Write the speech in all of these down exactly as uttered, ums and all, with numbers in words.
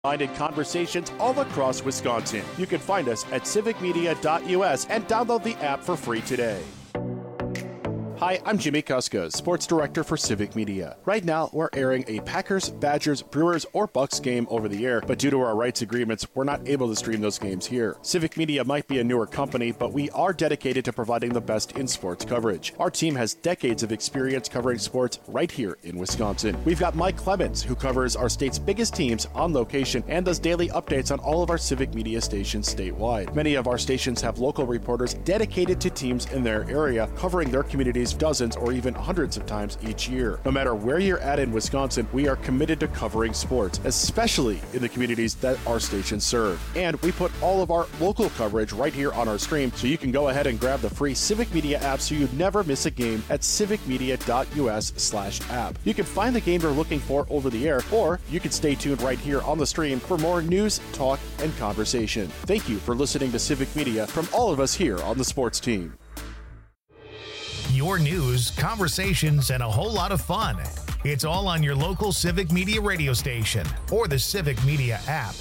minded conversations all across Wisconsin. You can find us at civic media dot U S and download the app for free today. Hi, I'm Jimmy Kuska, Sports Director for Civic Media. Right now, we're airing a Packers, Badgers, Brewers, or Bucks game over the air, but due to our rights agreements, we're not able to stream those games here. Civic Media might be a newer company, but we are dedicated to providing the best in sports coverage. Our team has decades of experience covering sports right here in Wisconsin. We've got Mike Clemens, who covers our state's biggest teams on location and does daily updates on all of our Civic Media stations statewide. Many of our stations have local reporters dedicated to teams in their area, covering their communities dozens or even hundreds of times each year. No matter where you're at in Wisconsin, we are committed to covering sports, especially in the communities that our stations serve. And we put all of our local coverage right here on our stream, so you can go ahead and grab the free Civic Media app so you never miss a game at civic media dot U S slash app. You can find the game you're looking for over the air, or you can stay tuned right here on the stream for more news, talk, and conversation. Thank you for listening to Civic Media from all of us here on the sports team. Your news, conversations, and a whole lot of fun. It's all on your local Civic Media radio station or the Civic Media app.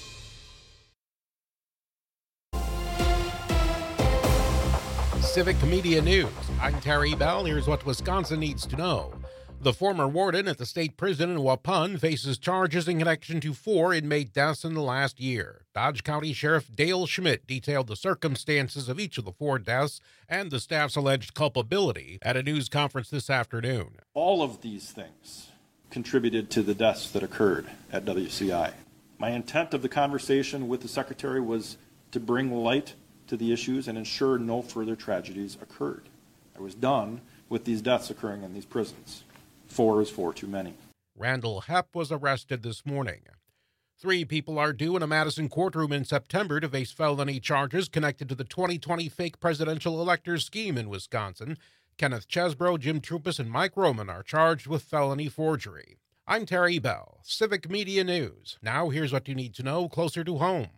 Civic Media News. I'm Terry Bell. Here's what Wisconsin needs to know. The former warden at the state prison in Waupun faces charges in connection to four inmate deaths in the last year. Dodge County Sheriff Dale Schmidt detailed the circumstances of each of the four deaths and the staff's alleged culpability at a news conference this afternoon. All of these things contributed to the deaths that occurred at W C I. My intent of the conversation with the Secretary was to bring light to the issues and ensure no further tragedies occurred. I was done with these deaths occurring in these prisons. Four is four too many. Randall Hepp was arrested this morning. Three people are due in a Madison courtroom in September to face felony charges connected to the twenty twenty fake presidential electors scheme in Wisconsin. Kenneth Chesbro, Jim Trupus, and Mike Roman are charged with felony forgery. I'm Terry Bell, Civic Media News. Now here's what you need to know closer to home.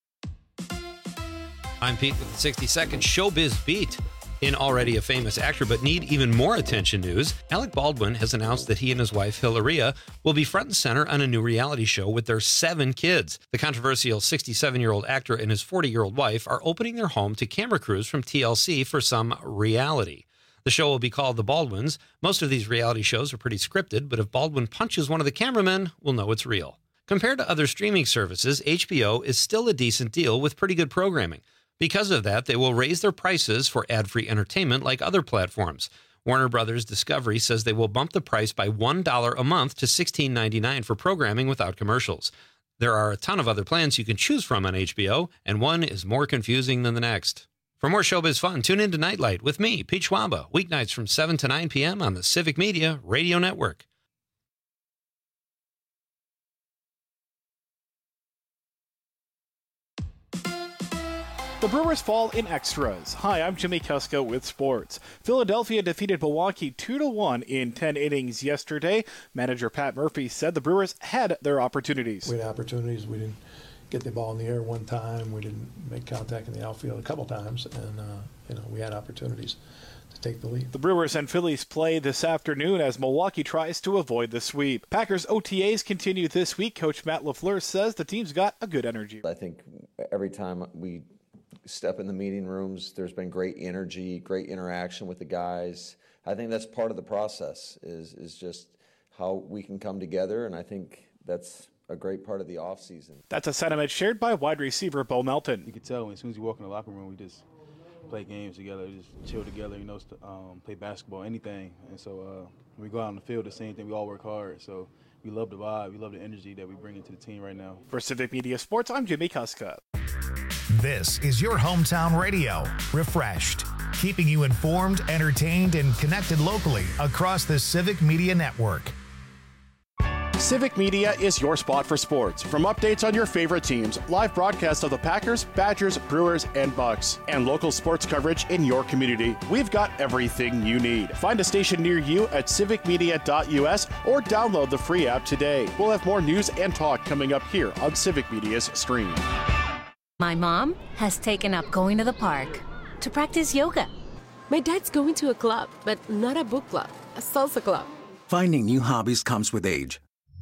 I'm Pete with the sixty second Showbiz Beat. In already a famous actor but need even more attention news, Alec Baldwin has announced that he and his wife Hilaria will be front and center on a new reality show with their seven kids. The controversial sixty-seven-year-old actor and his forty-year-old wife are opening their home to camera crews from T L C for some reality. The show will be called The Baldwins. Most of these reality shows are pretty scripted, but if Baldwin punches one of the cameramen, we'll know it's real. Compared to other streaming services, H B O is still a decent deal with pretty good programming. Because of that, they will raise their prices for ad-free entertainment like other platforms. Warner Brothers Discovery says they will bump the price by one dollar a month to sixteen ninety-nine for programming without commercials. There are a ton of other plans you can choose from on H B O, and one is more confusing than the next. For more showbiz fun, tune in to Nightlight with me, Pete Schwaba, weeknights from seven to nine p.m. on the Civic Media Radio Network. The Brewers fall in extras. Hi, I'm Jimmy Kuska with sports. Philadelphia defeated Milwaukee two to one in ten innings yesterday. Manager Pat Murphy said the Brewers had their opportunities. We had opportunities. We didn't get the ball in the air one time. We didn't make contact in the outfield a couple times, and uh, you know we had opportunities to take the lead. The Brewers and Phillies play this afternoon as Milwaukee tries to avoid the sweep. Packers O T As continue this week. Coach Matt LaFleur says the team's got a good energy. I think every time we step in the meeting rooms, there's been great energy, great interaction with the guys. I think that's part of the process, is is just how we can come together, and I think that's a great part of the offseason. That's a sentiment shared by wide receiver Bo Melton. You can tell as soon as you walk in the locker room, we just play games together, just chill together, you know, um, play basketball, anything. And so uh, when we go out on the field, the same thing, we all work hard. So we love the vibe, we love the energy that we bring into the team right now. For Civic Media Sports, I'm Jimmy Kuska. This is your hometown radio, Refreshed, keeping you informed, entertained, and connected locally across the Civic Media Network. Civic Media is your spot for sports. From updates on your favorite teams, live broadcasts of the Packers, Badgers, Brewers, and Bucks, and local sports coverage in your community, we've got everything you need. Find a station near you at civic media dot U S or download the free app today. We'll have more news and talk coming up here on Civic Media's stream. My mom has taken up going to the park to practice yoga. My dad's going to a club, but not a book club, a salsa club. Finding new hobbies comes with age.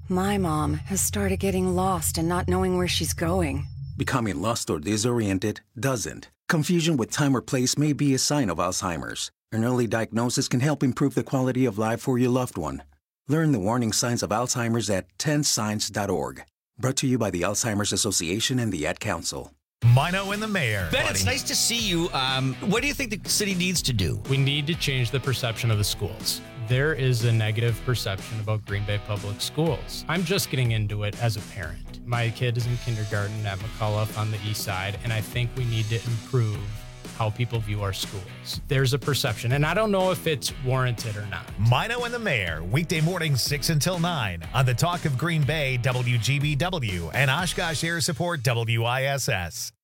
My mom has started getting lost and not knowing where she's going. Becoming lost or disoriented doesn't. Confusion with time or place may be a sign of Alzheimer's. An early diagnosis can help improve the quality of life for your loved one. Learn the warning signs of Alzheimer's at ten signs dot org. Brought to you by the Alzheimer's Association and the Ad Council. Mino and the mayor. Ben, buddy. It's nice to see you. Um, what do you think the city needs to do? We need to change the perception of the schools. There is a negative perception about Green Bay Public Schools. I'm just getting into it as a parent. My kid is in kindergarten at McCullough on the east side, and I think we need to improve how people view our schools. There's a perception, and I don't know if it's warranted or not. Mino and the mayor, weekday mornings six until nine on the Talk of Green Bay, W G B W, and Oshkosh Air Support, W I S S.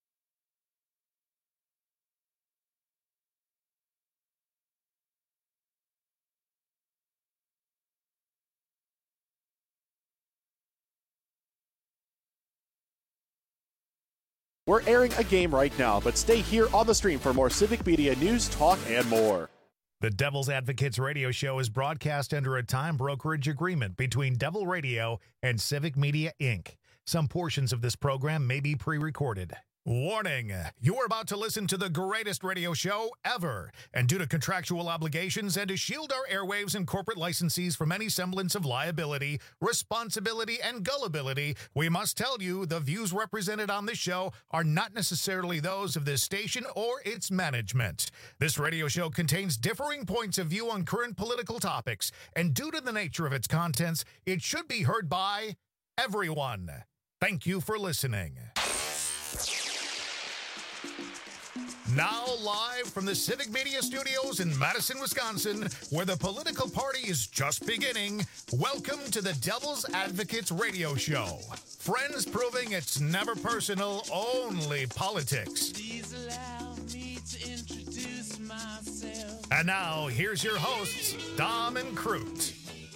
We're airing a game right now, but stay here on the stream for more Civic Media news, talk, and more. The Devil's Advocates radio show is broadcast under a time brokerage agreement between Devil Radio and Civic Media, Incorporated. Some portions of this program may be pre-recorded. Warning, you're about to listen to the greatest radio show ever, and due to contractual obligations and to shield our airwaves and corporate licensees from any semblance of liability, responsibility, and gullibility, we must tell you the views represented on this show are not necessarily those of this station or its management. This radio show contains differing points of view on current political topics, and due to the nature of its contents, it should be heard by everyone. Thank you for listening. Now live from the Civic Media Studios in Madison, Wisconsin, where the political party is just beginning, welcome to the Devil's Advocates radio show. Friends proving it's never personal, only politics. Please allow me to introduce myself. And now, here's your hosts, Dom and Crute.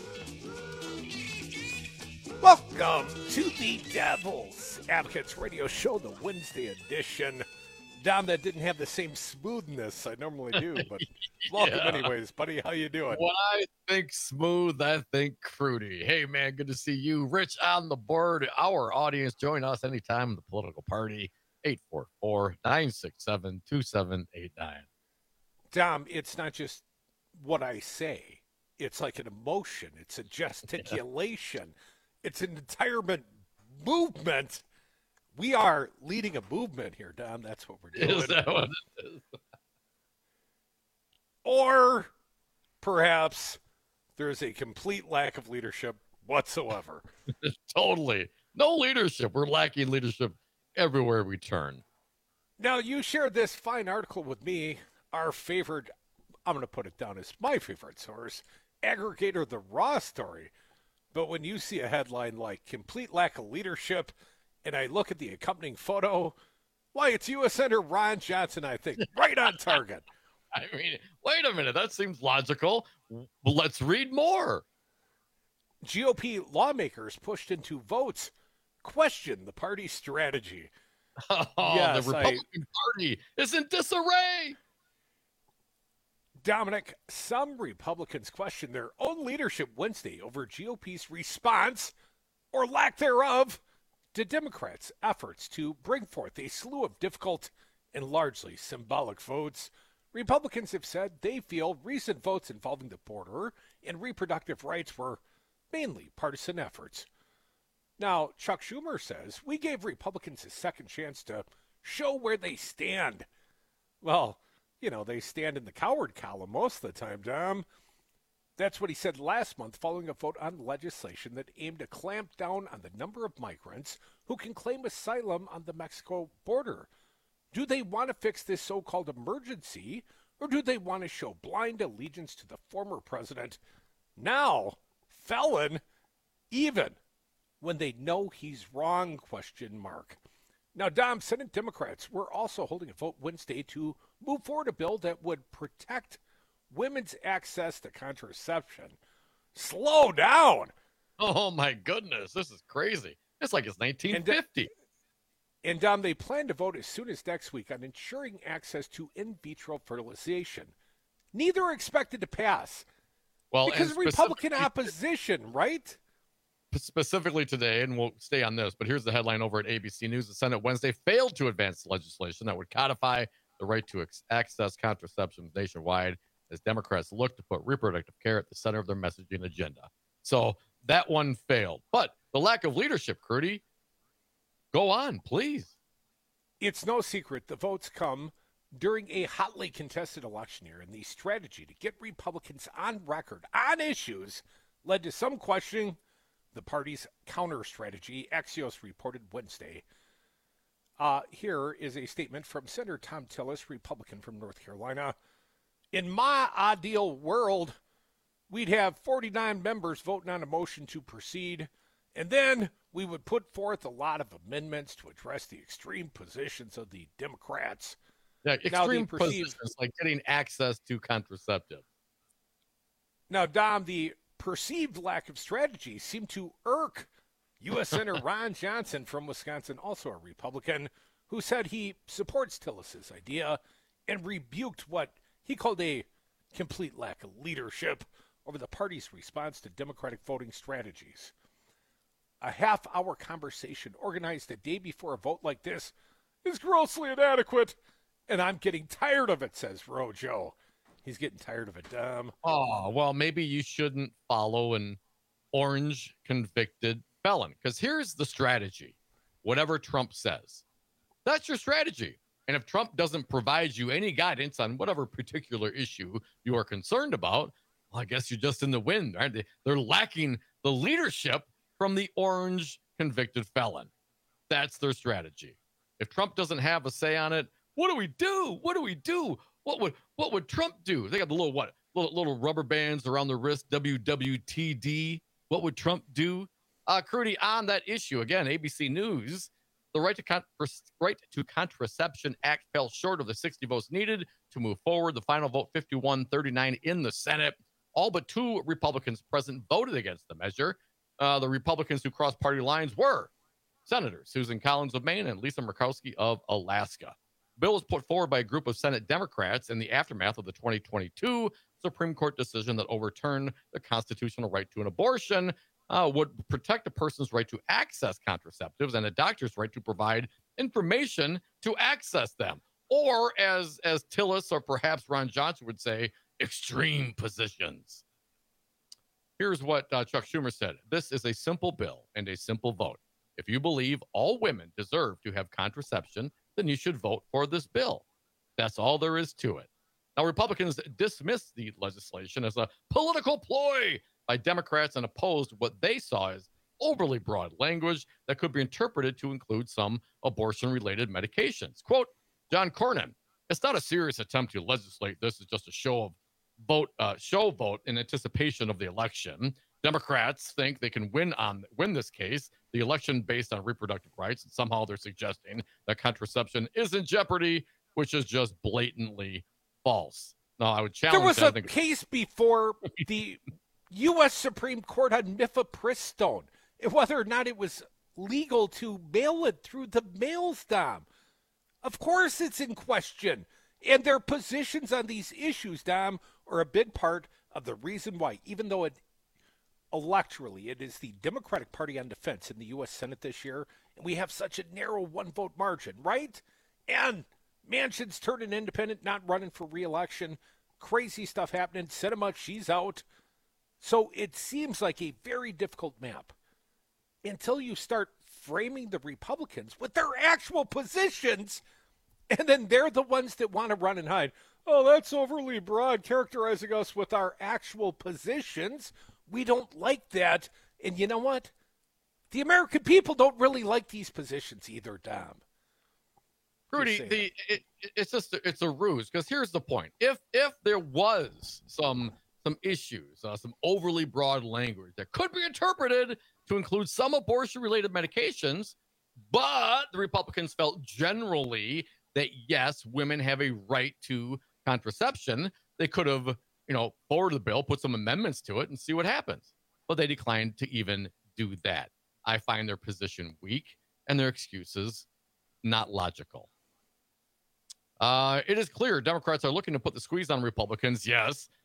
Welcome to the Devil's Advocates radio show, the Wednesday edition. Dom, that didn't have the same smoothness I normally do, but welcome yeah. anyways, buddy. How you doing? When I think smooth, I think Crudy. Hey, man, good to see you. Rich on the board. Our audience, join us anytime in the political party, eight four four, nine six seven, two seven eight nine. Dom, it's not just what I say. It's like an emotion. It's a gesticulation. Yeah. It's an entire movement. We are leading a movement here, Dom. That's what we're doing. Is that what it is? Or perhaps there's a complete lack of leadership whatsoever. Totally. No leadership. We're lacking leadership everywhere we turn. Now, you shared this fine article with me, our favorite, I'm going to put it down as my favorite source, aggregator, The Raw Story. But when you see a headline like complete lack of leadership, and I look at the accompanying photo, why, it's U S Senator Ron Johnson, I think, right on target. I mean, wait a minute. That seems logical. Well, let's read more. G O P lawmakers pushed into votes question the party's strategy. Oh, yes, the Republican I, Party is in disarray. Dominic, some Republicans question their own leadership Wednesday over G O P's response, or lack thereof, to Democrats' efforts to bring forth a slew of difficult and largely symbolic votes. Republicans have said they feel recent votes involving the border and reproductive rights were mainly partisan efforts. Now, Chuck Schumer says, we gave Republicans a second chance to show where they stand. Well, you know, they stand in the coward column most of the time, Dom. That's what he said last month following a vote on legislation that aimed to clamp down on the number of migrants who can claim asylum on the Mexico border. Do they want to fix this so-called emergency, or do they want to show blind allegiance to the former president, now felon, even when they know he's wrong, question mark. Now, Dom, Senate Democrats were also holding a vote Wednesday to move forward a bill that would protect women's access to contraception. Slow down. Oh, my goodness. This is crazy. It's like it's nineteen fifty. And, and Dom, they plan to vote as soon as next week on ensuring access to in vitro fertilization. Neither are expected to pass. Well, because Republican opposition, right? specifically today, and we'll stay on this, but here's the headline over at A B C News. The Senate Wednesday failed to advance legislation that would codify the right to ex- access contraception nationwide as Democrats look to put reproductive care at the center of their messaging agenda. So that one failed. But the lack of leadership, Crudy, go on, please. It's no secret the votes come during a hotly contested election year, and the strategy to get Republicans on record on issues led to some questioning the party's counter strategy. Axios reported Wednesday. Uh, here is a statement from Senator Thom Tillis, Republican from North Carolina. In my ideal world, we'd have forty-nine members voting on a motion to proceed, and then we would put forth a lot of amendments to address the extreme positions of the Democrats. Yeah, extreme perceived, positions like getting access to contraceptive. Now, Dom, the perceived lack of strategy seemed to irk U S Senator Ron Johnson from Wisconsin, also a Republican, who said he supports Tillis's idea and rebuked what he called a complete lack of leadership over the party's response to Democratic voting strategies. A half-hour conversation organized the day before a vote like this is grossly inadequate, and I'm getting tired of it, says Rojo. He's getting tired of it, Dom. Oh, well, maybe you shouldn't follow an orange convicted felon, because here's the strategy. Whatever Trump says, that's your strategy. And if Trump doesn't provide you any guidance on whatever particular issue you are concerned about, well, I guess you're just in the wind, right? They, they're lacking the leadership from the orange convicted felon. That's their strategy. If Trump doesn't have a say on it, what do we do? What do we do? What would what would Trump do? They got the little what little little rubber bands around the wrist, W W T D. What would Trump do? Uh, Crudy, on that issue, again, A B C News, the right to con- right to contraception act fell short of the sixty votes needed to move forward. The final vote, fifty-one thirty-nine in the Senate. All but two Republicans present voted against the measure. Uh, the Republicans who crossed party lines were Senators Susan Collins of Maine and Lisa Murkowski of Alaska. The bill was put forward by a group of Senate Democrats in the aftermath of the twenty twenty-two Supreme Court decision that overturned the constitutional right to an abortion, uh, would protect a person's right to access contraceptives and a doctor's right to provide information to access them. Or, as, as Tillis or perhaps Ron Johnson would say, extreme positions. Here's what uh, Chuck Schumer said. This is a simple bill and a simple vote. If you believe all women deserve to have contraception, then you should vote for this bill. That's all there is to it. Now, Republicans dismissed the legislation as a political ploy by Democrats and opposed what they saw as overly broad language that could be interpreted to include some abortion-related medications. Quote, John Cornyn, it's not a serious attempt to legislate. This is just a show of vote, uh, show vote in anticipation of the election. Democrats think they can win on win this case, the election based on reproductive rights, and somehow they're suggesting that contraception is in jeopardy, which is just blatantly false. No, I would challenge. There was that. a case before the U S Supreme Court on mifepristone, whether or not it was legal to mail it through the mail Dom. Of course it's in question. And their positions on these issues, Dom, are a big part of the reason why, even though it electorally it is the Democratic Party on defense in the U S Senate this year, and we have such a narrow one-vote margin, right? And Manchin's turning independent, not running for re-election. Crazy stuff happening. Sinema, she's out. So it seems like a very difficult map until you start framing the Republicans with their actual positions, and then they're the ones that want to run and hide. Oh, that's overly broad, characterizing us with our actual positions. We don't like that. And you know what? The American people don't really like these positions either, Dom. Rudy, the it, it's just a, it's a ruse, because here's the point: if if there was some some issues, uh, some overly broad language that could be interpreted to include some abortion-related medications, but the Republicans felt generally that yes, women have a right to contraception, they could have, you know, forwarded the bill, put some amendments to it, and see what happens. But they declined to even do that. I find their position weak and their excuses not logical. Uh, it is clear Democrats are looking to put the squeeze on Republicans, yes,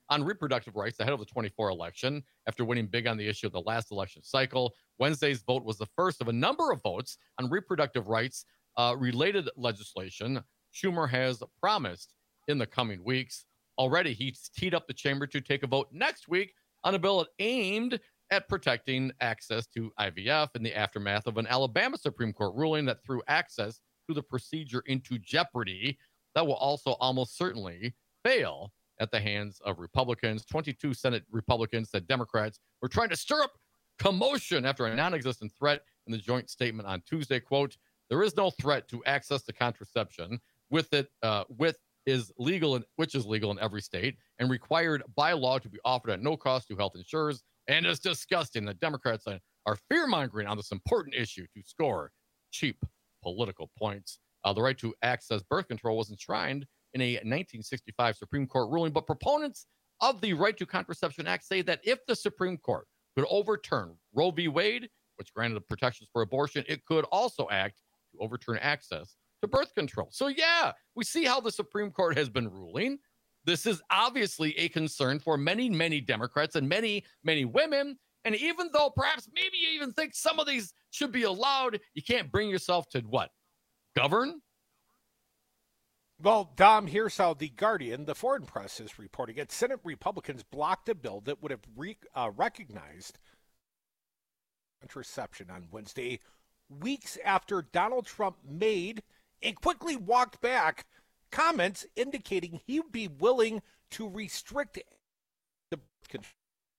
on reproductive rights ahead of the twenty-four election after winning big on the issue of the last election cycle. Wednesday's vote was the first of a number of votes on reproductive rights uh, related legislation Schumer has promised in the coming weeks. Already, he's teed up the chamber to take a vote next week on a bill aimed at protecting access to I V F in the aftermath of an Alabama Supreme Court ruling that threw access to the procedure into jeopardy. That will also almost certainly fail at the hands of Republicans. twenty-two Senate Republicans said Democrats were trying to stir up commotion after a non-existent threat in the joint statement on Tuesday. Quote, there is no threat to access to contraception with it, uh, with is legal, in, which is legal in every state and required by law to be offered at no cost to health insurers. And it's disgusting that Democrats are fear-mongering on this important issue to score cheap political points. Uh, the right to access birth control was enshrined in a nineteen sixty-five Supreme Court ruling, but proponents of the Right to Contraception Act say that if the Supreme Court could overturn Roe v. Wade, which granted protections for abortion, it could also act to overturn access to birth control. So, yeah, we see how the Supreme Court has been ruling. This is obviously a concern for many, many Democrats and many, many women. And even though perhaps maybe you even think some of these should be allowed, you can't bring yourself to what? Govern? Well, Dom, here's how The Guardian, the foreign press, is reporting it. Senate Republicans blocked a bill that would have re- uh, recognized contraception on Wednesday, weeks after Donald Trump made and quickly walked back comments indicating he would be willing to restrict the control.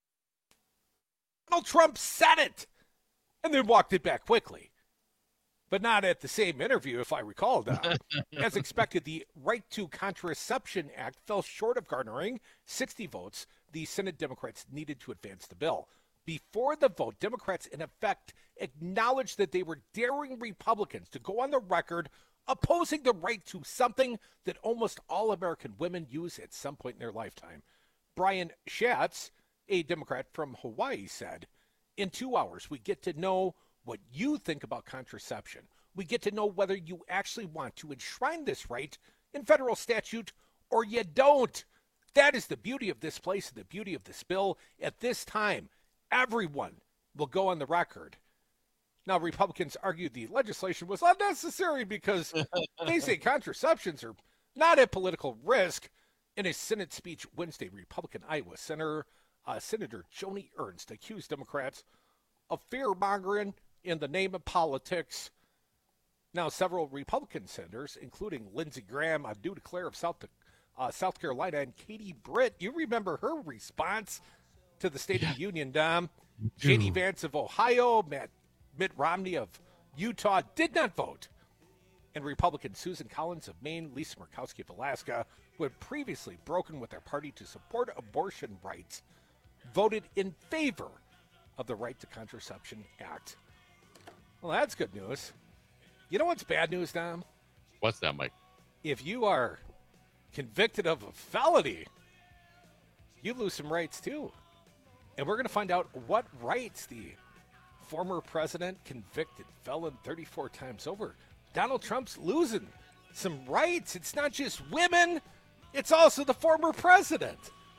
Donald Trump said it and then walked it back quickly. But not at the same interview, if I recall. As expected, the Right to Contraception Act fell short of garnering sixty votes the Senate Democrats needed to advance the bill. Before the vote, Democrats, in effect, acknowledged that they were daring Republicans to go on the record opposing the right to something that almost all American women use at some point in their lifetime. Brian Schatz, a Democrat from Hawaii, said, in two hours, we get to know what you think about contraception. We get to know whether you actually want to enshrine this right in federal statute or you don't. That is the beauty of this place and the beauty of this bill. At this time, everyone will go on the record. Now, Republicans argued the legislation was unnecessary because they say contraceptions are not at political risk. In a Senate speech Wednesday, Republican Iowa Senator, uh, Senator Joni Ernst accused Democrats of fear-mongering in the name of politics. Now, several Republican senators, including Lindsey Graham, I do declare of South, uh, South Carolina, and Katie Britt, you remember her response to the State yeah. of the Union, Dom. J D Vance of Ohio, Matt, Mitt Romney of Utah did not vote. And Republican Susan Collins of Maine, Lisa Murkowski of Alaska, who had previously broken with their party to support abortion rights, voted in favor of the Right to Contraception Act. Well, that's good news. You know what's bad news, Dom? What's that, Mike? If you are convicted of a felony, you lose some rights, too. And we're going to find out what rights the former president, convicted felon thirty-four times over, Donald Trump's losing some rights. It's not just women, it's also the former president.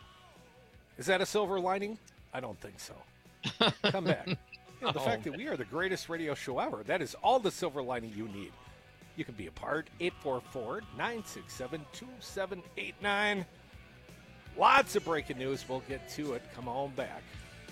Is that a silver lining? I don't think so. Come back. You know, the oh, fact man. that we are the greatest radio show ever, that is all the silver lining you need. You can be a part. eight four four, nine six seven, two seven eight nine. Lots of breaking news. We'll get to it. Come on back.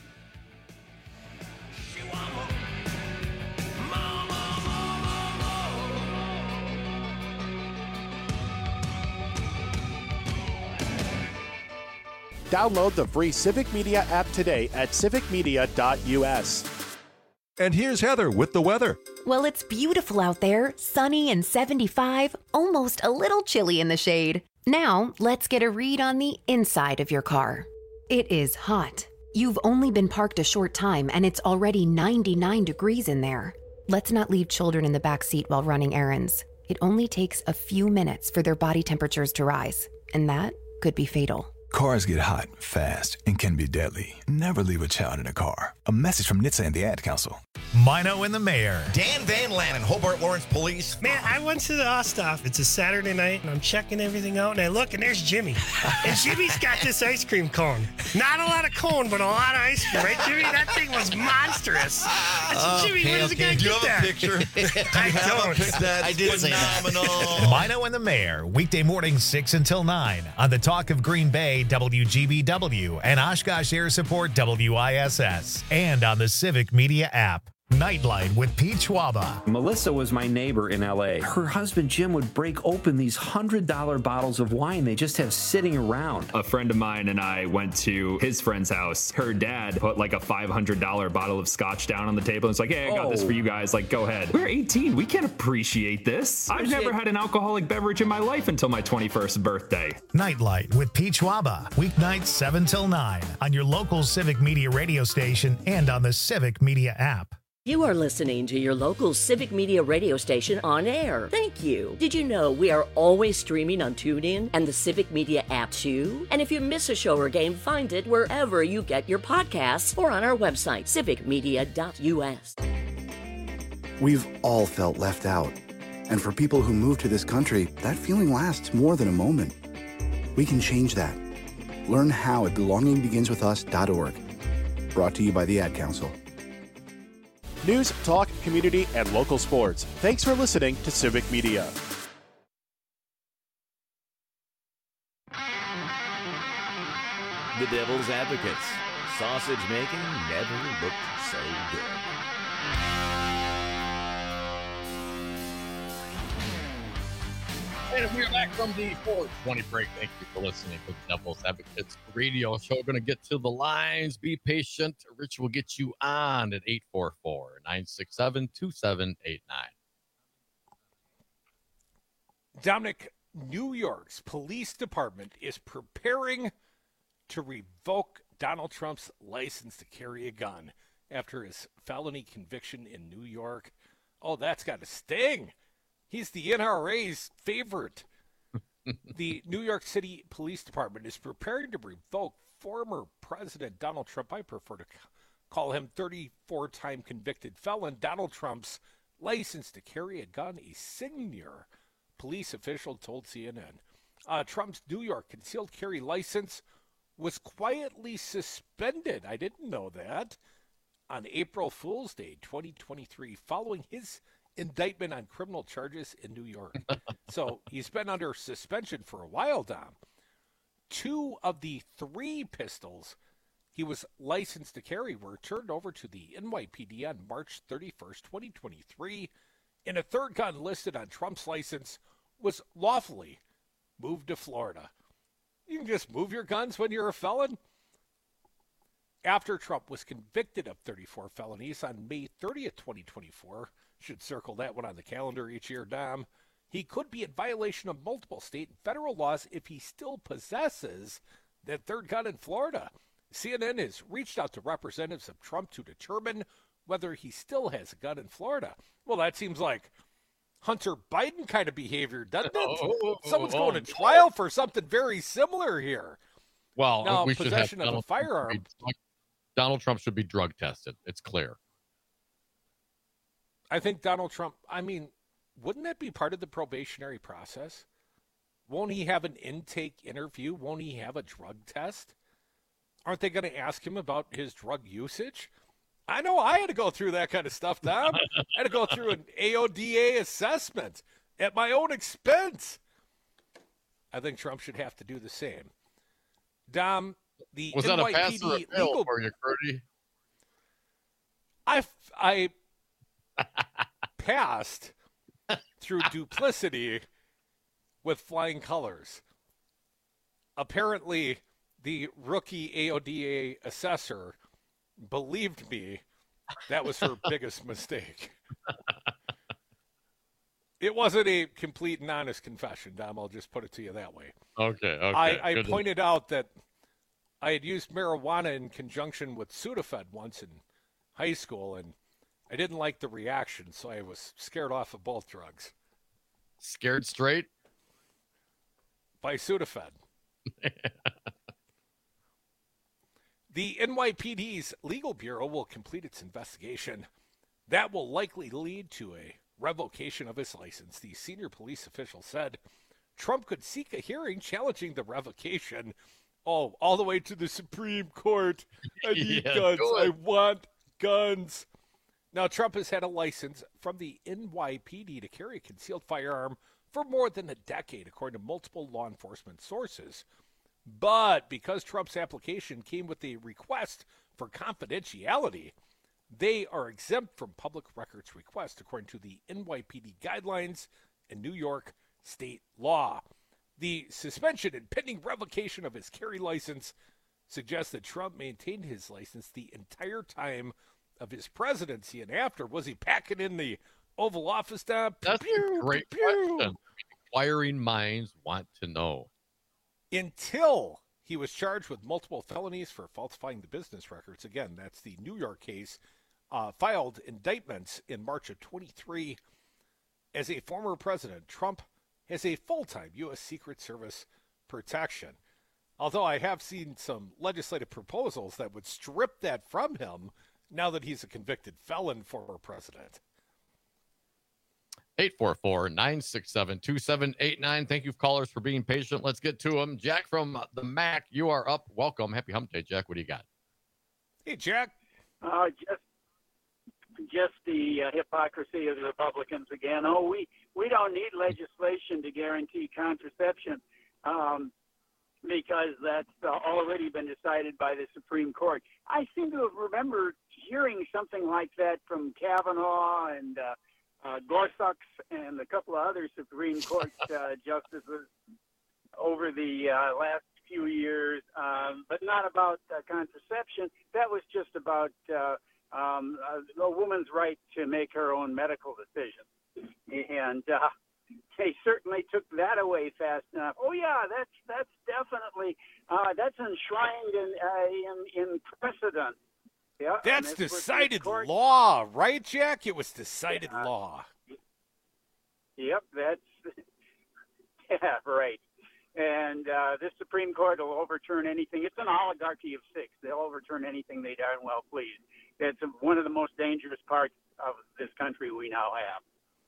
Download the free Civic Media app today at civic media dot u s. And here's Heather with the weather. Well, it's beautiful out there, sunny and seventy-five, almost a little chilly in the shade. Now, let's get a read on the inside of your car. It is hot. You've only been parked a short time and it's already ninety-nine degrees in there. Let's not leave children in the back seat while running errands. It only takes a few minutes for their body temperatures to rise, and that could be fatal. Cars get hot, fast, and can be deadly. Never leave a child in a car. A message from N H T S A and the Ad Council. Mino and the Mayor. Dan Van Lannen, Hobart Lawrence Police. Man, I went to the Osthoff. It's a Saturday night, and I'm checking everything out, and I look, and there's Jimmy. And Jimmy's got this ice cream cone. Not a lot of cone, but a lot of ice cream, right, Jimmy? That thing was monstrous. I said, Jimmy, okay, where does okay. the guy Do you get have that? a picture? Do you I have don't. a picture? That's I did say that. phenomenal. Mino and the Mayor, weekday mornings six until nine on the Talk of Green Bay, W G B W, and Oshkosh Air Support, W I S S, and on the Civic Media app. Nightlight with Pete Schwaba. Melissa was my neighbor in L A. Her husband Jim would break open these one hundred dollar bottles of wine they just have sitting around. A friend of mine and I went to his friend's house. Her dad put like a five hundred dollar bottle of scotch down on the table and was like, hey, I got Oh. this for you guys. Like, go ahead. We're eighteen. We can't appreciate this. I've never had an alcoholic beverage in my life until my twenty-first birthday. Nightlight with Pete Schwaba. Weeknights seven till nine on your local Civic Media radio station and on the Civic Media app. You are listening to your local Civic Media radio station on air. Thank you. Did you know we are always streaming on TuneIn and the Civic Media app too? And if you miss a show or game, find it wherever you get your podcasts or on our website, civic media dot U S. We've all felt left out. And for people who move to this country, that feeling lasts more than a moment. We can change that. Learn how at belonging begins with us dot org. Brought to you by the Ad Council. News, talk, community, and local sports. Thanks for listening to Civic Media. The Devil's Advocates. Sausage making never looked so good. And we are back from the four twenty break. Thank you for listening to the Devil's Advocates radio show. We're going to get to the lines. Be patient. Rich will get you on at eight four four, nine six seven, two seven eight nine. Dominic, New York's police department is preparing to revoke Donald Trump's license to carry a gun after his felony conviction in New York. Oh, that's got to sting. He's the N R A's favorite. The New York City Police Department is preparing to revoke former President Donald Trump. I prefer to call him thirty-four-time convicted felon Donald Trump's license to carry a gun. A senior police official told C N N. Uh, Trump's New York concealed carry license was quietly suspended. I didn't know that. On April Fool's Day, twenty twenty-three, following his indictment on criminal charges in New York. So he's been under suspension for a while, Dom. Two of the three pistols he was licensed to carry were turned over to the N Y P D on March thirty-first, twenty twenty-three, and a third gun listed on Trump's license was lawfully moved to Florida. You can just move your guns when you're a felon. After Trump was convicted of thirty-four felonies on May thirtieth, twenty twenty-four, should circle that one on the calendar each year, Dom, he could be in violation of multiple state and federal laws if he still possesses that third gun in Florida. C N N has reached out to representatives of Trump to determine whether he still has a gun in Florida. Well, that seems like Hunter Biden kind of behavior, doesn't it? Oh, Someone's oh, going to oh. trial for something very similar here. Well, Now, we should have possession of a Donald firearm. Trump be- Donald Trump should be drug tested. It's clear. I think Donald Trump, I mean, wouldn't that be part of the probationary process? Won't he have an intake interview? Won't he have a drug test? Aren't they going to ask him about his drug usage? I know I had to go through that kind of stuff, Dom. I had to go through an A O D A assessment at my own expense. I think Trump should have to do the same. Dom, the Was N that Y a P pass D or a fail legal for you, Crudy? I, I passed through duplicity with flying colors. Apparently, the rookie A O D A assessor believed me. That was her biggest mistake. It wasn't a complete and honest confession, Dom. I'll just put it to you that way. Okay, okay. I, I Good to- pointed out that I had used marijuana in conjunction with Sudafed once in high school, and I didn't like the reaction, so I was scared off of both drugs. Scared straight? By Sudafed. The N Y P D's Legal Bureau will complete its investigation That will likely lead to a revocation of his license. The senior police official said Trump could seek a hearing challenging the revocation. Oh, all the way to the Supreme Court. I need Yeah, guns. do I it. want guns. Now, Trump has had a license from the N Y P D to carry a concealed firearm for more than a decade, according to multiple law enforcement sources. But because Trump's application came with a request for confidentiality, they are exempt from public records request, according to the N Y P D guidelines and New York state law. The suspension and pending revocation of his carry license suggests that Trump maintained his license the entire time of his presidency. And after, was he packing in the Oval Office down? That's Pew, a great pew. question. Inquiring minds want to know. Until he was charged with multiple felonies for falsifying the business records. Again, that's the New York case. Uh, filed indictments in March of twenty-three. As a former president, Trump has a full-time U S Secret Service protection. Although I have seen some legislative proposals that would strip that from him now that he's a convicted felon former president. eight four four, nine six seven, two seven eight nine. Thank you, callers, for being patient. Let's get to them. Jack from the Mac, you are up. Welcome. Happy hump day, Jack. What do you got? Hey, Jack. Uh, just, just the uh, hypocrisy of the Republicans again. Oh, we, we don't need legislation to guarantee contraception um, because that's uh, already been decided by the Supreme Court. I seem to have remembered hearing something like that from Kavanaugh and uh, uh, Gorsuch and a couple of other Supreme Court uh, justices over the uh, last few years, um, but not about uh, contraception. That was just about uh, um, a, a woman's right to make her own medical decisions. And uh, they certainly took that away fast enough. Oh, yeah, that's that's definitely, uh, that's enshrined in, uh, in, in precedent. Yeah, That's decided law, right, Jack? It was decided Yeah. law. Yep, that's, yeah, right. And uh, this Supreme Court will overturn anything. It's an oligarchy of six. They'll overturn anything they darn well please. That's one of the most dangerous parts of this country we now have.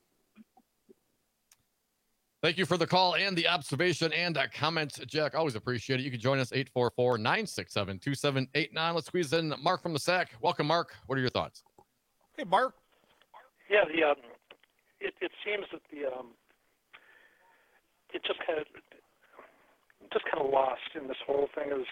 Thank you for the call and the observation and uh, comments, Jack. Always appreciate it. You can join us, eight four four, nine six seven, two seven eight nine. Let's squeeze in Mark from the Sac. Welcome, Mark. What are your thoughts? Hey, Mark. Yeah, the um, it, it seems that the um, it just kind of just kind of lost in this whole thing is.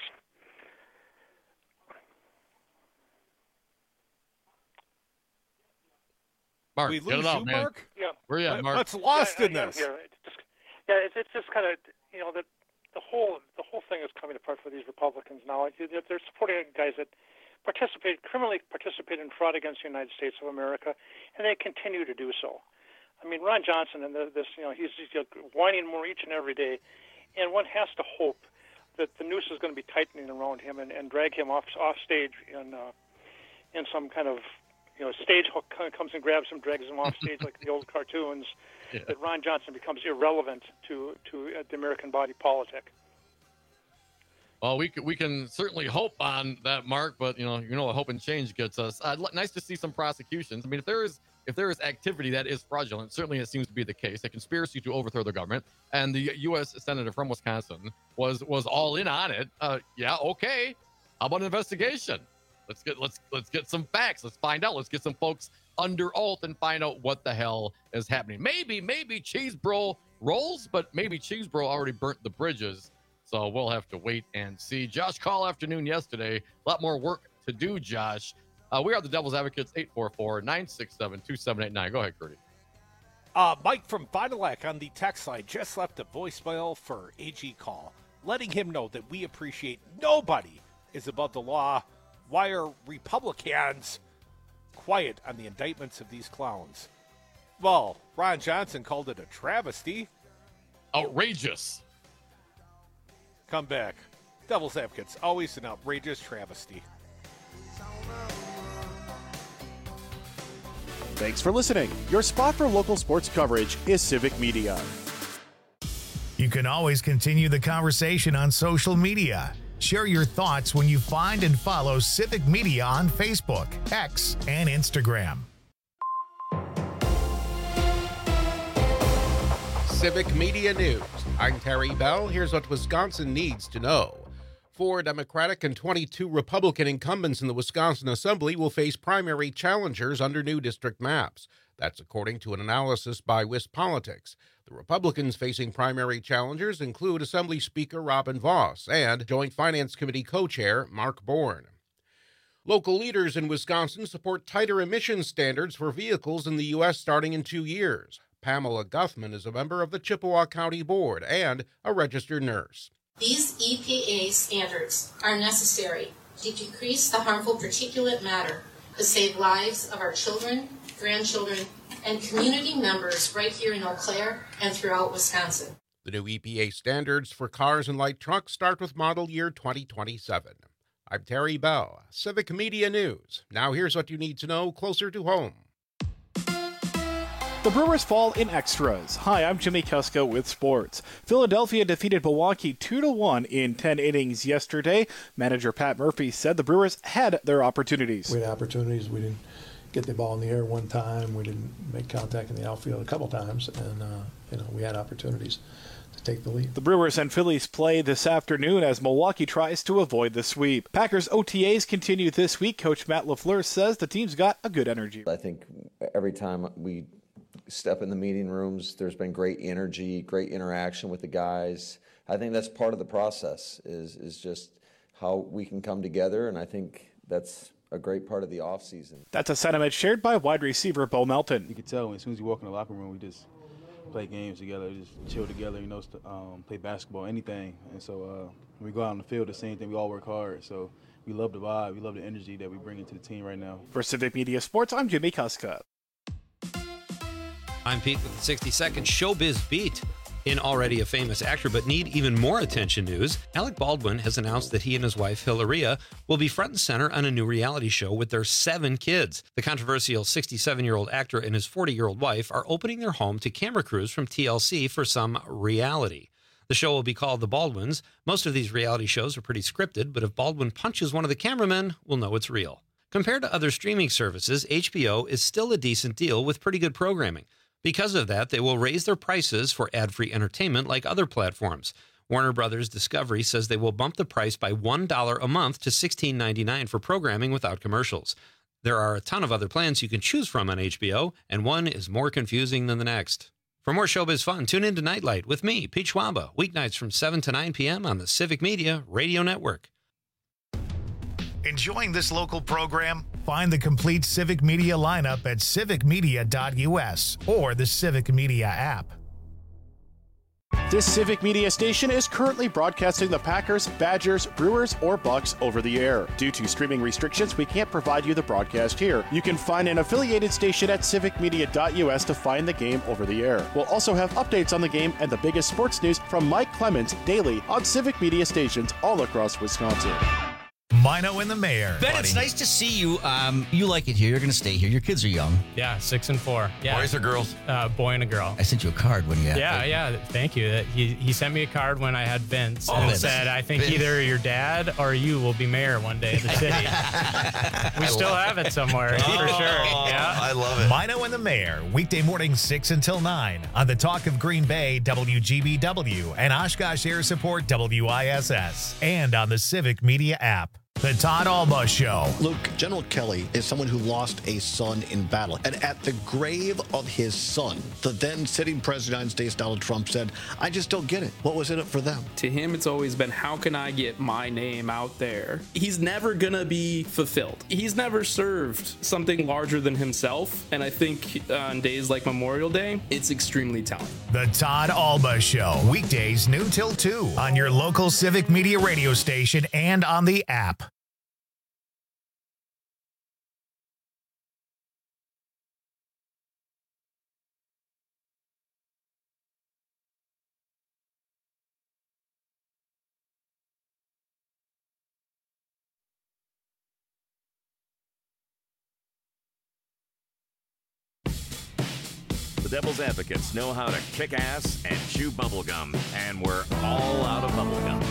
Mark, we get lose it out, you, man. Mark? Yeah. Where you at, Mark? What's lost yeah, in yeah, this? Yeah, it's just, yeah, it's, it's just kind of, you know, the the whole the whole thing is coming apart for these Republicans now. They're they're supporting guys that participate criminally participate in fraud against the United States of America, and they continue to do so. I mean, Ron Johnson and the, this, you know, he's, he's whining more each and every day, and one has to hope that the noose is going to be tightening around him and, and drag him off off stage in uh, in some kind of, you know, stage hook kind of comes and grabs him, drags him off stage like the old cartoons. Yeah. That Ron Johnson becomes irrelevant to to uh, the American body politic. Well, we can, we can certainly hope on that, Mark, but you know, you know, hope and change gets us. Uh, nice to see some prosecutions. I mean, if there is if there is activity that is fraudulent, certainly it seems to be the case. A conspiracy to overthrow the government, and the U S senator from Wisconsin was was all in on it. Uh, yeah, okay. How about an investigation? Let's get let's let's get some facts. Let's find out. Let's get some folks under oath and find out what the hell is happening. Maybe maybe Cheesebro rolls, but maybe Cheesebro already burnt the bridges. So we'll have to wait and see. Josh, call afternoon yesterday. A lot more work to do, Josh. Uh, we are the Devil's Advocates, eight four four, nine six seven, two seven eight nine. Go ahead, Curdy. Uh, Mike from Fond du Lac on the text line just left a voicemail for A G Call, letting him know that we appreciate nobody is above the law. Why are Republicans quiet on the indictments of these clowns? Well, Ron Johnson called it a travesty. Outrageous. Come back. Devil's Advocates, always an outrageous travesty. Thanks for listening. Your spot for local sports coverage is Civic Media. You can always continue the conversation on social media. Share your thoughts when you find and follow Civic Media on Facebook, X, and Instagram. Civic Media News. I'm Terry Bell. Here's what Wisconsin needs to know. Four Democratic and twenty-two Republican incumbents in the Wisconsin Assembly will face primary challengers under new district maps. That's according to an analysis by WisPolitics. The Republicans facing primary challengers include Assembly Speaker Robin Vos and Joint Finance Committee co-chair Mark Bourne. Local leaders in Wisconsin support tighter emission standards for vehicles in the U S starting in two years. Pamela Guthman is a member of the Chippewa County Board and a registered nurse. These E P A standards are necessary to decrease the harmful particulate matter to save lives of our children, grandchildren, and community members right here in Eau Claire and throughout Wisconsin. The new E P A standards for cars and light trucks start with model year twenty twenty-seven. I'm Terry Bell, Civic Media News. Now here's what you need to know closer to home. The Brewers fall in extras. Hi, I'm Jimmy Kusko with sports. Philadelphia defeated Milwaukee two to one in ten innings yesterday. Manager Pat Murphy said the Brewers had their opportunities. We had opportunities. We didn't get the ball in the air one time. We didn't make contact in the outfield a couple times, and uh, you know we had opportunities to take the lead. The Brewers and Phillies play this afternoon as Milwaukee tries to avoid the sweep. Packers O T As continue this week. Coach Matt LaFleur says the team's got a good energy. I think every time we step in the meeting rooms, there's been great energy, great interaction with the guys. I think that's part of the process is is just how we can come together, and I think that's a great part of the offseason. That's a sentiment shared by wide receiver Bo Melton. You can tell as soon as you walk in the locker room, we just play games together, just chill together, you know, um, play basketball, anything. And so uh, when we go out on the field, the same thing, we all work hard. So we love the vibe, we love the energy that we bring into the team right now. For Civic Media Sports, I'm Jimmy Kuska. I'm Pete with the sixty second Showbiz Beat. In already a famous actor but need even more attention news, Alec Baldwin has announced that he and his wife Hilaria will be front and center on a new reality show with their seven kids. The controversial sixty-seven-year-old actor and his forty-year-old wife are opening their home to camera crews from T L C for some reality. The show will be called The Baldwins. Most of these reality shows are pretty scripted, but if Baldwin punches one of the cameramen, we'll know it's real. Compared to other streaming services, H B O is still a decent deal with pretty good programming. Because of that, they will raise their prices for ad-free entertainment like other platforms. Warner Brothers Discovery says they will bump the price by one dollar a month to sixteen ninety-nine for programming without commercials. There are a ton of other plans you can choose from on H B O, and one is more confusing than the next. For more showbiz fun, tune in to Nightlight with me, Pete Schwaba, weeknights from seven to nine p.m. on the Civic Media Radio Network. Enjoying this local program? Find the complete Civic Media lineup at civic media dot u s or the Civic Media app. This Civic Media station is currently broadcasting the Packers, Badgers, Brewers, or Bucks over the air. Due to streaming restrictions, we can't provide you the broadcast here. You can find an affiliated station at civic media dot u s to find the game over the air. We'll also have updates on the game and the biggest sports news from Mike Clemens daily on Civic Media stations all across Wisconsin. Mino and the Mayor. Ben, buddy. it's nice to see you. Um, you like it here. You're going to stay here. Your kids are young. Yeah, six and four. Yeah. Boys or girls? Uh, boy and a girl. I sent you a card when you had Yeah, it. yeah. Thank you. He he sent me a card when I had Vince Oh, and Vince. said, I think Vince. either your dad or you will be mayor one day of the city. We still have it somewhere, for sure. Yeah. I love it. Mino and the Mayor, weekday mornings six until nine on the Talk of Green Bay, W G B W, and Oshkosh Air Support, W I S S, and on the Civic Media app. The Todd Alba Show. Luke, General Kelly is someone who lost a son in battle. And at the grave of his son, the then sitting president of the United States, Donald Trump, said, I just don't get it. What was in it for them? To him, it's always been, how can I get my name out there? He's never going to be fulfilled. He's never served something larger than himself. And I think on days like Memorial Day, it's extremely telling. The Todd Alba Show. Weekdays noon till two on your local Civic Media radio station and on the app. The Devil's Advocates know how to kick ass and chew bubblegum, and we're all out of bubblegum.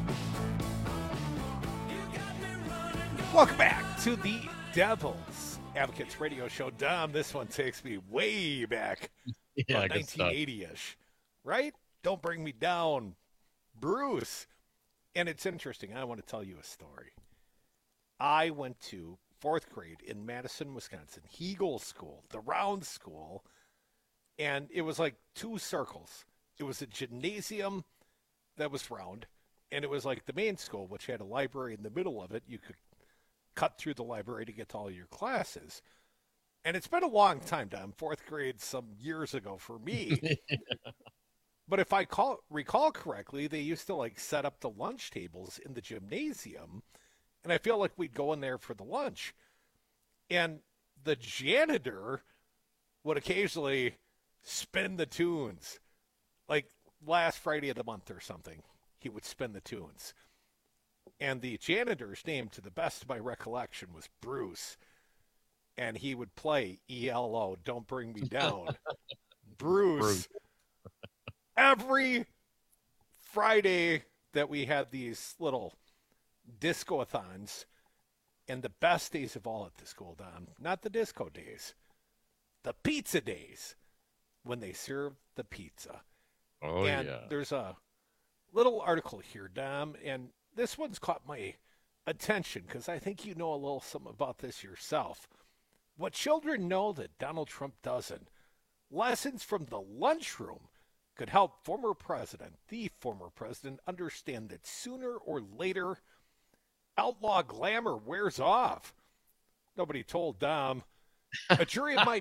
Welcome back to the Devil's Advocates Radio Show. Dom, this one takes me way back, Yeah, about good stuff. nineteen eighty-ish, right? Don't Bring Me Down, Bruce. And it's interesting. I want to tell you a story. I went to fourth grade in Madison, Wisconsin, Hegel School, the round school, and it was like two circles. It was a gymnasium that was round, and it was like the main school, which had a library in the middle of it. You could cut through the library to get to all your classes. And it's been a long time, Dom, fourth grade some years ago for me. But if I call, recall correctly, they used to like set up the lunch tables in the gymnasium, and I feel like we'd go in there for the lunch. And the janitor would occasionally spin the tunes. Like last Friday of the month or something, he would spin the tunes. And the janitor's name, to the best of my recollection, was Bruce. And he would play E L O, Don't Bring Me Down. Bruce. Bruce. Every Friday that we had these little disco-a-thons, and the best days of all at the school, Don, not the disco days, the pizza days, when they served the pizza. Oh, and yeah. there's a little article here, Dom, and this one's caught my attention because I think you know a little something about this yourself. What children know that Donald Trump doesn't. Lessons from the lunchroom could help former president, the former president, understand that sooner or later, outlaw glamour wears off. Nobody told Dom. A jury of my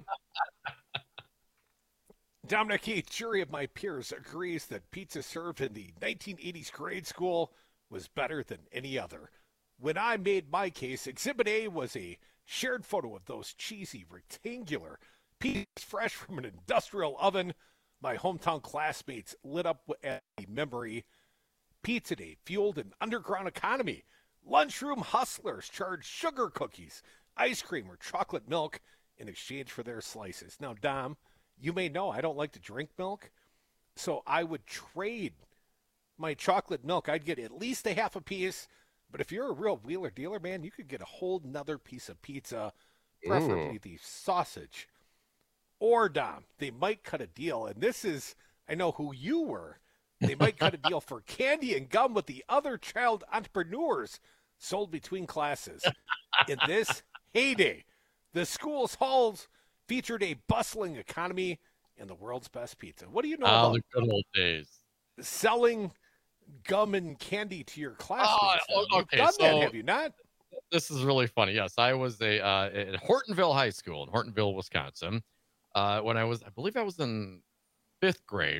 Dominic, a jury of my peers agrees that pizza served in the nineteen eighties grade school was better than any other. When I made my case, Exhibit A was a shared photo of those cheesy, rectangular pizzas fresh from an industrial oven. My hometown classmates lit up at the memory. Pizza Day fueled an underground economy. Lunchroom hustlers charged sugar cookies, ice cream, or chocolate milk in exchange for their slices. Now, Dom, you may know I don't like to drink milk, so I would trade my chocolate milk. I'd get at least a half a piece, but if you're a real wheeler dealer, man, you could get a whole nother piece of pizza, preferably Ooh. the sausage. Or, Dom, they might cut a deal, and this is, I know who you were. They might cut a deal for candy and gum with the other child entrepreneurs sold between classes. In this heyday, the school's halls featured a bustling economy and the world's best pizza. What do you know Oh, about the good old days. selling gum and candy to your classmates? Oh, You've okay, done that, so- have you not? This is really funny. Yes, I was a uh, at Hortonville High School in Hortonville, Wisconsin. Uh, when I was, I believe I was in fifth grade,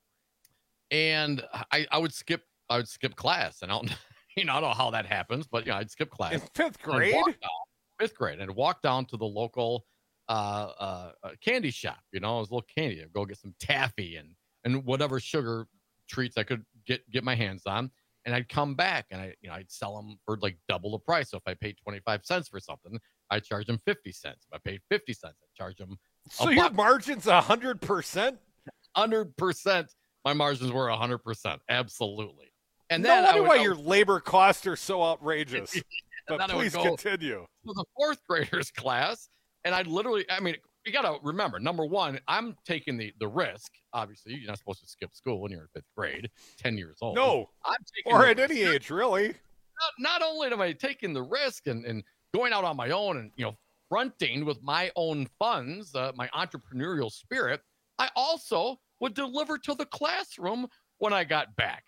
and I, I would skip, I would skip class, and I don't, you know, I don't know how that happens, but you know, I'd skip class In fifth and grade? walk down- fifth grade, and walk down to the local uh, uh, uh, candy shop. You know, it was a little candy. I'd go get some taffy and and whatever sugar treats I could get get my hands on. And I'd come back and I, you know, I'd sell them for like double the price. So if I paid twenty-five cents for something, I'd charge them fifty cents. If I paid fifty cents, I'd charge them. So your margin's a hundred percent? Hundred percent. My margins were a hundred percent. Absolutely. And No then I wonder would why go- your labor costs are so outrageous. But then I would please go continue. to the fourth graders class, and I'd literally, I mean, you got to remember, number one, I'm taking the the risk. Obviously, you're not supposed to skip school when you're in fifth grade, ten years old. No, I'm taking or the at any risk. age, really. Not, not only am I taking the risk and, and going out on my own and, you know, fronting with my own funds, uh, my entrepreneurial spirit, I also would deliver to the classroom when I got back.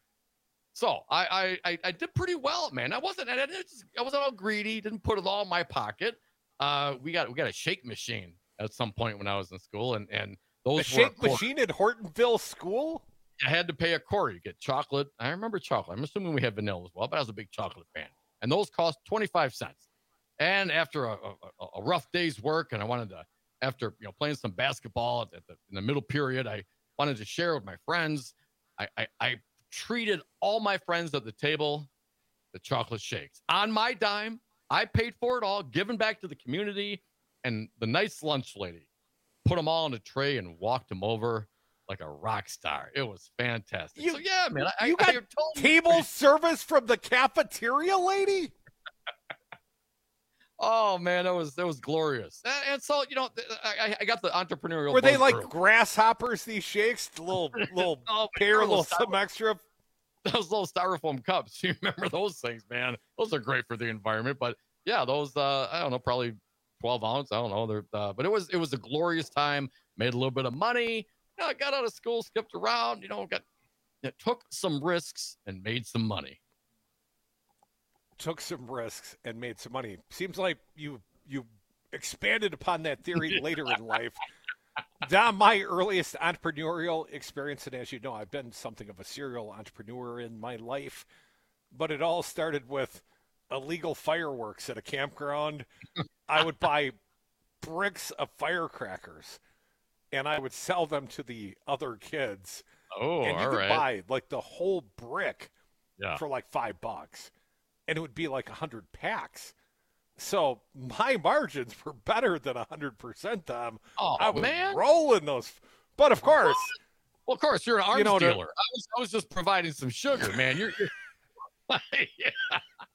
So I I, I, I did pretty well, man. I wasn't I, didn't just, I wasn't all greedy. Didn't put it all in my pocket. Uh, we got we got a shake machine at some point when I was in school, and and those The were a shake quarter. machine at Hortonville School? I had to pay a quarter. You get chocolate. I remember chocolate. I'm assuming we had vanilla as well, but I was a big chocolate fan, and those cost twenty-five cents. And after a, a, a rough day's work, and I wanted to, after you know playing some basketball at the, in the middle period, I wanted to share with my friends. I, I, I treated all my friends at the table the chocolate shakes on my dime. I paid for it all, given back to the community, and the nice lunch lady put them all in a tray and walked them over like a rock star. It was fantastic. You, so yeah, man, I, you I, got I totally table service from the cafeteria lady? Oh man, that was that was glorious. And, and so you know, I, I got the entrepreneurial. Were they like early. grasshoppers? These shakes, the little little oh, pair, a little some extra. Those little styrofoam cups. You remember those things, man? Those are great for the environment. But yeah, those uh, I don't know, probably twelve ounce. I don't know. They're, uh, but it was it was a glorious time. Made a little bit of money. You know, I got out of school, skipped around. You know, got it took some risks and made some money. Took some risks and made some money. Seems like you you expanded upon that theory later in life. Dom, my earliest entrepreneurial experience, and as you know, I've been something of a serial entrepreneur in my life, but it all started with illegal fireworks at a campground. I would buy bricks of firecrackers, and I would sell them to the other kids. Oh, and you all could right. buy like the whole brick yeah. for like five bucks. And it would be like one hundred packs. So my margins were better than one hundred percent, Tom. Oh, I was man. rolling those. But of course. Well, of course, you're an arms you know, dealer. to, I was I was just providing some sugar, man. You're, you're yeah.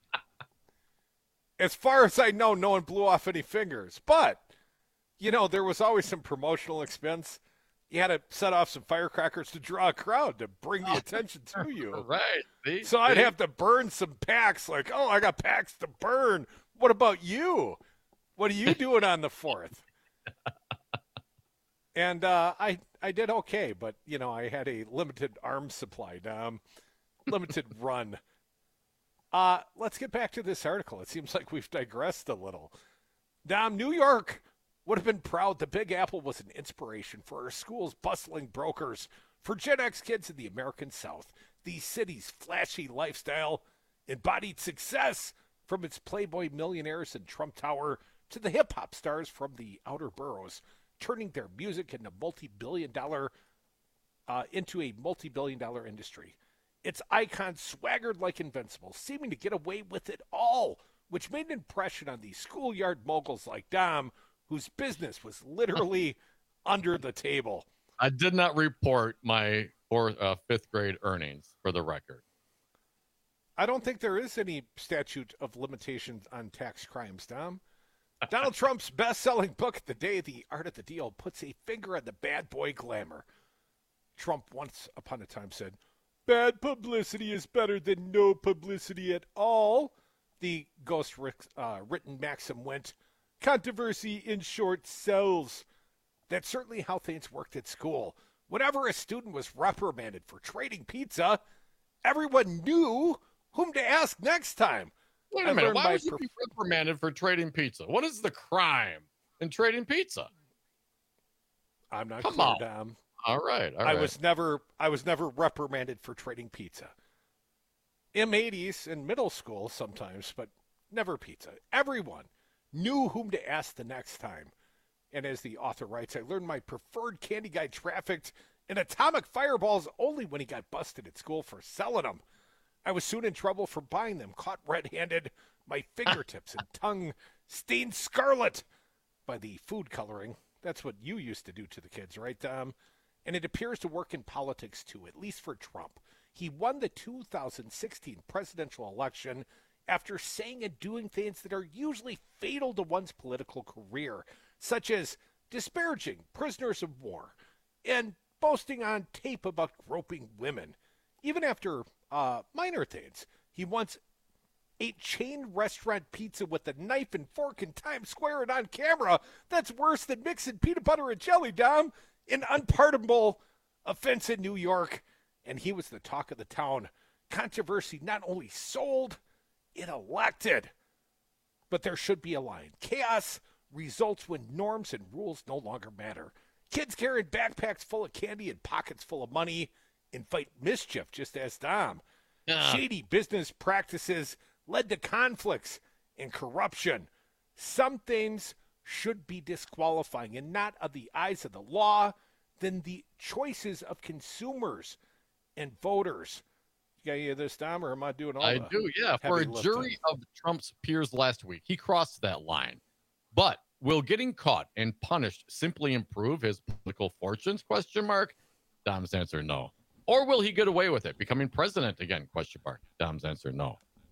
As far as I know, no one blew off any fingers. But, you know, there was always some promotional expense. You had to set off some firecrackers to draw a crowd to bring the attention to you. Right. See? So I'd See? have to burn some packs. Like, oh, I got packs to burn. What about you? What are you doing on the fourth? And uh, I I did okay, but, you know, I had a limited arms supply, Dom. Limited run. Uh, let's get back to this article. It seems like we've digressed a little. Dom, New York would have been proud the Big Apple was an inspiration for our school's bustling brokers for Gen X kids in the American South. The city's flashy lifestyle embodied success from its Playboy millionaires and Trump Tower to the hip-hop stars from the outer boroughs, turning their music into multi-billion dollar uh, into a multi-billion dollar industry. Its icons swaggered like invincibles, seeming to get away with it all, which made an impression on the schoolyard moguls like Dom, whose business was literally under the table. I did not report my fourth, uh, fifth grade earnings, for the record. I don't think there is any statute of limitations on tax crimes, Dom. Donald Trump's best-selling book, The Day, The Art of the Deal, puts a finger on the bad boy glamour. Trump once upon a time said, "Bad publicity is better than no publicity at all." The ghost-written maxim went, "Controversy, in short, sells." That's certainly how things worked at school. Whenever a student was reprimanded for trading pizza, everyone knew whom to ask next time. Wait a I minute. learned Why my was you prof- be reprimanded for trading pizza? What is the crime in trading pizza? I'm not Come clear, on. Dom. All right. All I right. was never I was never reprimanded for trading pizza. M eighties in middle school sometimes, but never pizza. Everyone knew whom to ask the next time. And as the author writes, I learned my preferred candy guy trafficked in atomic fireballs only when he got busted at school for selling them. I was soon in trouble for buying them, caught red-handed, my fingertips and tongue stained scarlet by the food coloring. That's what you used to do to the kids, right, Dom? And it appears to work in politics, too, at least for Trump. He won the two thousand sixteen presidential election after saying and doing things that are usually fatal to one's political career, such as disparaging prisoners of war and boasting on tape about groping women. Even after uh, minor things, he once ate chain restaurant pizza with a knife and fork in Times Square and on camera. That's worse than mixing peanut butter and jelly, Dom. An unpardonable offense in New York. And he was the talk of the town. Controversy not only sold, it elected. But there should be a line. Chaos results when norms and rules no longer matter. Kids carrying backpacks full of candy and pockets full of money invite mischief, just as Dom. Yeah. Shady business practices led to conflicts and corruption. Some things should be disqualifying and not of the eyes of the law, then the choices of consumers and voters. You got any of this, Dom, or am I doing all I the do, yeah. For a heavy lifting? jury of Trump's peers last week, he crossed that line. But will getting caught and punished simply improve his political fortunes? Question mark. Dom's answer, no. Or will he get away with it, becoming president again? Question mark. Dom's answer, no.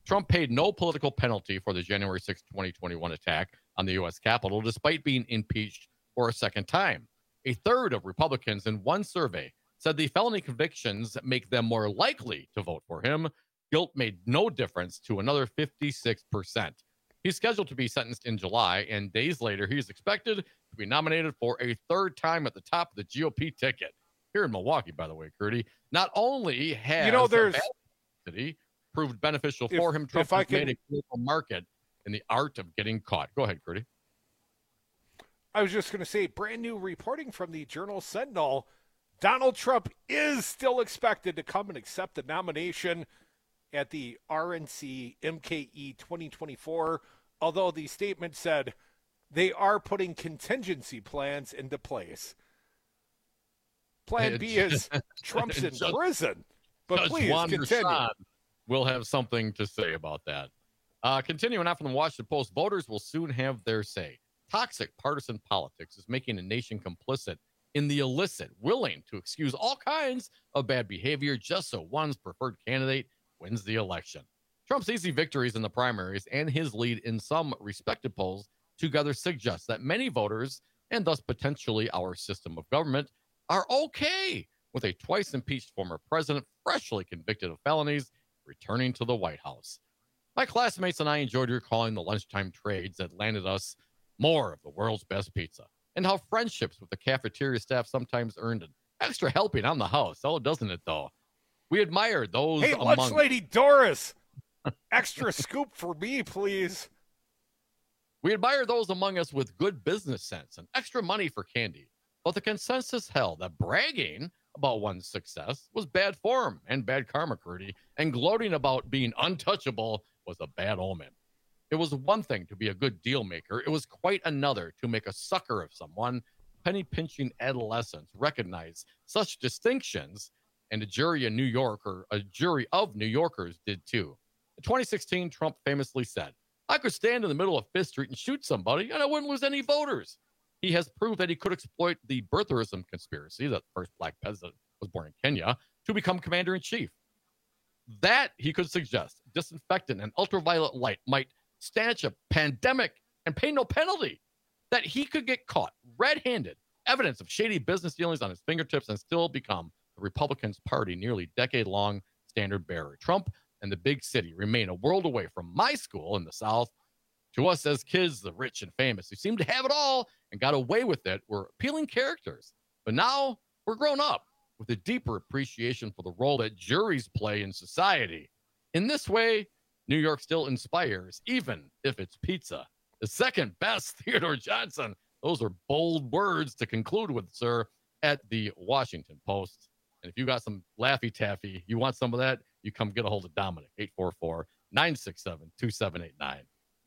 Trump paid no political penalty for the January sixth, twenty twenty-one attack on the U S Capitol, despite being impeached for a second time. A third of Republicans in one survey said the felony convictions make them more likely to vote for him. Guilt made no difference to another fifty-six percent. He's scheduled to be sentenced in July, and days later, he is expected to be nominated for a third time at the top of the G O P ticket. Here in Milwaukee, by the way, Curdy. Not only has you know, there's city proved beneficial if, for him, Trump has can, made a political market in the art of getting caught. Go ahead, Curdy. I was just going to say, brand new reporting from the Journal-Sentinel, Donald Trump is still expected to come and accept the nomination at the R N C M K E twenty twenty-four, although the statement said they are putting contingency plans into place. Plan B is Trump's in Judge, prison, but Judge please Juan continue. Rashad will have something to say about that. Uh, continuing on from the Washington Post, voters will soon have their say. Toxic partisan politics is making a nation complicit in the illicit, willing to excuse all kinds of bad behavior just so one's preferred candidate wins the election. Trump's easy victories in the primaries and his lead in some respected polls together suggest that many voters, and thus potentially our system of government, are okay with a twice impeached former president, freshly convicted of felonies, returning to the White House. My classmates and I enjoyed recalling the lunchtime trades that landed us more of the world's best pizza, and how friendships with the cafeteria staff sometimes earned an extra helping on the house. Oh, doesn't it, though? We admired those Hey, among... lunch lady Doris, extra scoop for me, please. We admire those among us with good business sense and extra money for candy. But the consensus held that bragging about one's success was bad form and bad karma, Curdy, and gloating about being untouchable was a bad omen. It was one thing to be a good deal maker. It was quite another to make a sucker of someone. Penny-pinching adolescents recognize such distinctions, and a jury in New York, or a jury of New Yorkers, did too. In twenty sixteen, Trump famously said, "I could stand in the middle of Fifth Street and shoot somebody, and I wouldn't lose any voters." He has proved that he could exploit the birtherism conspiracy, that the first black president was born in Kenya, to become commander-in-chief. That, he could suggest, disinfectant and ultraviolet light might stanch a pandemic and pay no penalty. That he could get caught red-handed, evidence of shady business dealings on his fingertips, and still become the Republicans' party nearly decade-long standard bearer. Trump and the big city remain a world away from my school in the South. To us as kids, the rich and famous who seemed to have it all and got away with it were appealing characters. But now we're grown up with a deeper appreciation for the role that juries play in society. In this way, New York still inspires, even if it's pizza. The second best, Theodore Johnson. Those are bold words to conclude with, sir, at the Washington Post. And if you got some Laffy Taffy, you want some of that, you come get a hold of Dominic, eight four four, nine six seven, two seven eight nine.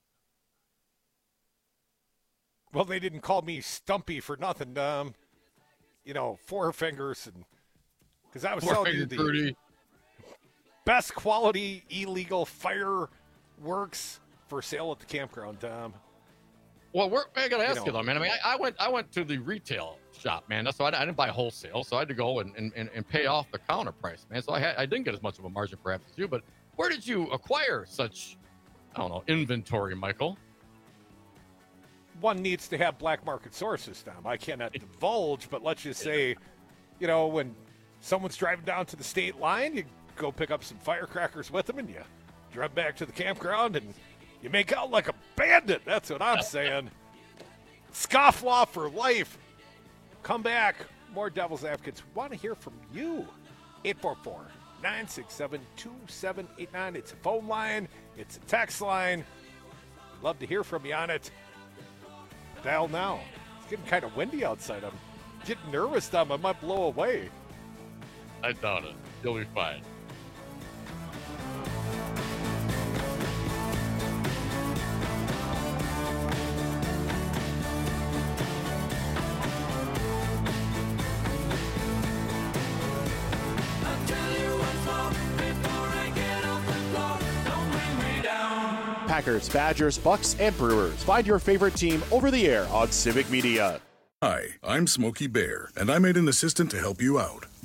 Well, they didn't call me Stumpy for nothing. Um, you know, four fingers, and because I was Four telling you finger the Curdy. best quality illegal fireworks for sale at the campground. Um, Well, we're, I got to ask you you, know. though, man. I mean, I, I went I went to the retail shop, man. That's why I, I didn't buy wholesale, so I had to go and, and, and pay off the counter price, man. So I had, I didn't get as much of a margin perhaps as you, but where did you acquire such, I don't know, inventory, Michael? one needs to have black market sources, Tom. I cannot divulge, but let's just say, you know, when someone's driving down to the state line, you go pick up some firecrackers with them, and you drive back to the campground, and you make out like a bandit. That's what I'm saying. Scofflaw for life. Come back. More Devil's Advocates. We want to hear from you. eight four four, nine six seven, two seven eight nine. It's a phone line. It's a text line. Love to hear from you on it. Dial now. It's getting kind of windy outside. I'm getting nervous, Tom. I might blow away. I doubt it. You'll be fine. Packers, Badgers, Bucks, and Brewers. Find your favorite team over the air on Civic Media. Hi, I'm Smokey Bear, and I made an assistant to help you out.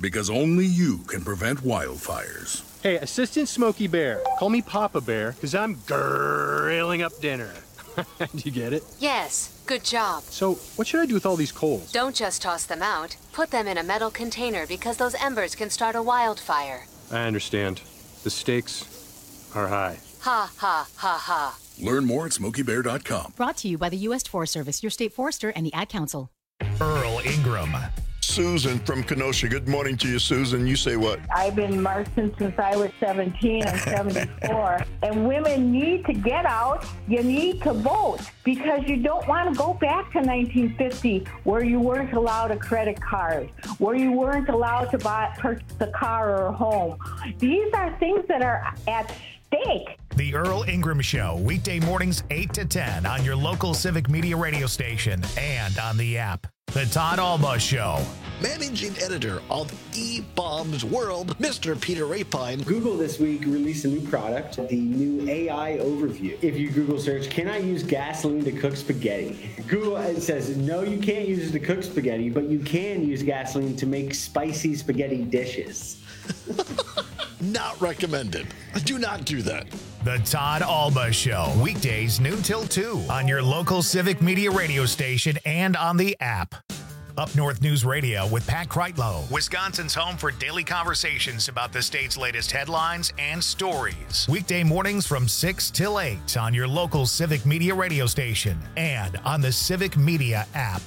because only you can prevent wildfires. Hey, Assistant Smokey Bear, call me Papa Bear, because I'm grilling up dinner. Do you get it? Yes, good job. So, what should I do with all these coals? Don't just toss them out. Put them in a metal container because those embers can start a wildfire. I understand. The stakes are high. Ha, ha, ha, ha. Learn more at smokey bear dot com. Brought to you by the U S Forest Service, your state forester, and the Ad Council. Earl Ingram. Susan from Kenosha. Good morning to you, Susan. You say what? I've been marching since I was seventeen. I'm seventy-four. And women need to get out. You need to vote because you don't want to go back to nineteen fifty where you weren't allowed a credit card, where you weren't allowed to buy purchase a car or a home. These are things that are at stake. The Earl Ingram Show, weekday mornings eight to ten on your local Civic Media radio station and on the app. The Todd Alba Show. Managing editor of eBaum's World, Mister Peter Rapine. Google this week released a new product, the new A I overview. If you Google search, can I use gasoline to cook spaghetti? Google it says, no, you can't use it to cook spaghetti, but you can use gasoline to make spicy spaghetti dishes. Not recommended. Do not do that. The Todd Alba Show, weekdays noon till two on your local Civic Media radio station and on the app. Up North News Radio with Pat Kreitlow, Wisconsin's home for daily conversations about the state's latest headlines and stories. Weekday mornings from six till eight on your local Civic Media radio station and on the Civic Media app.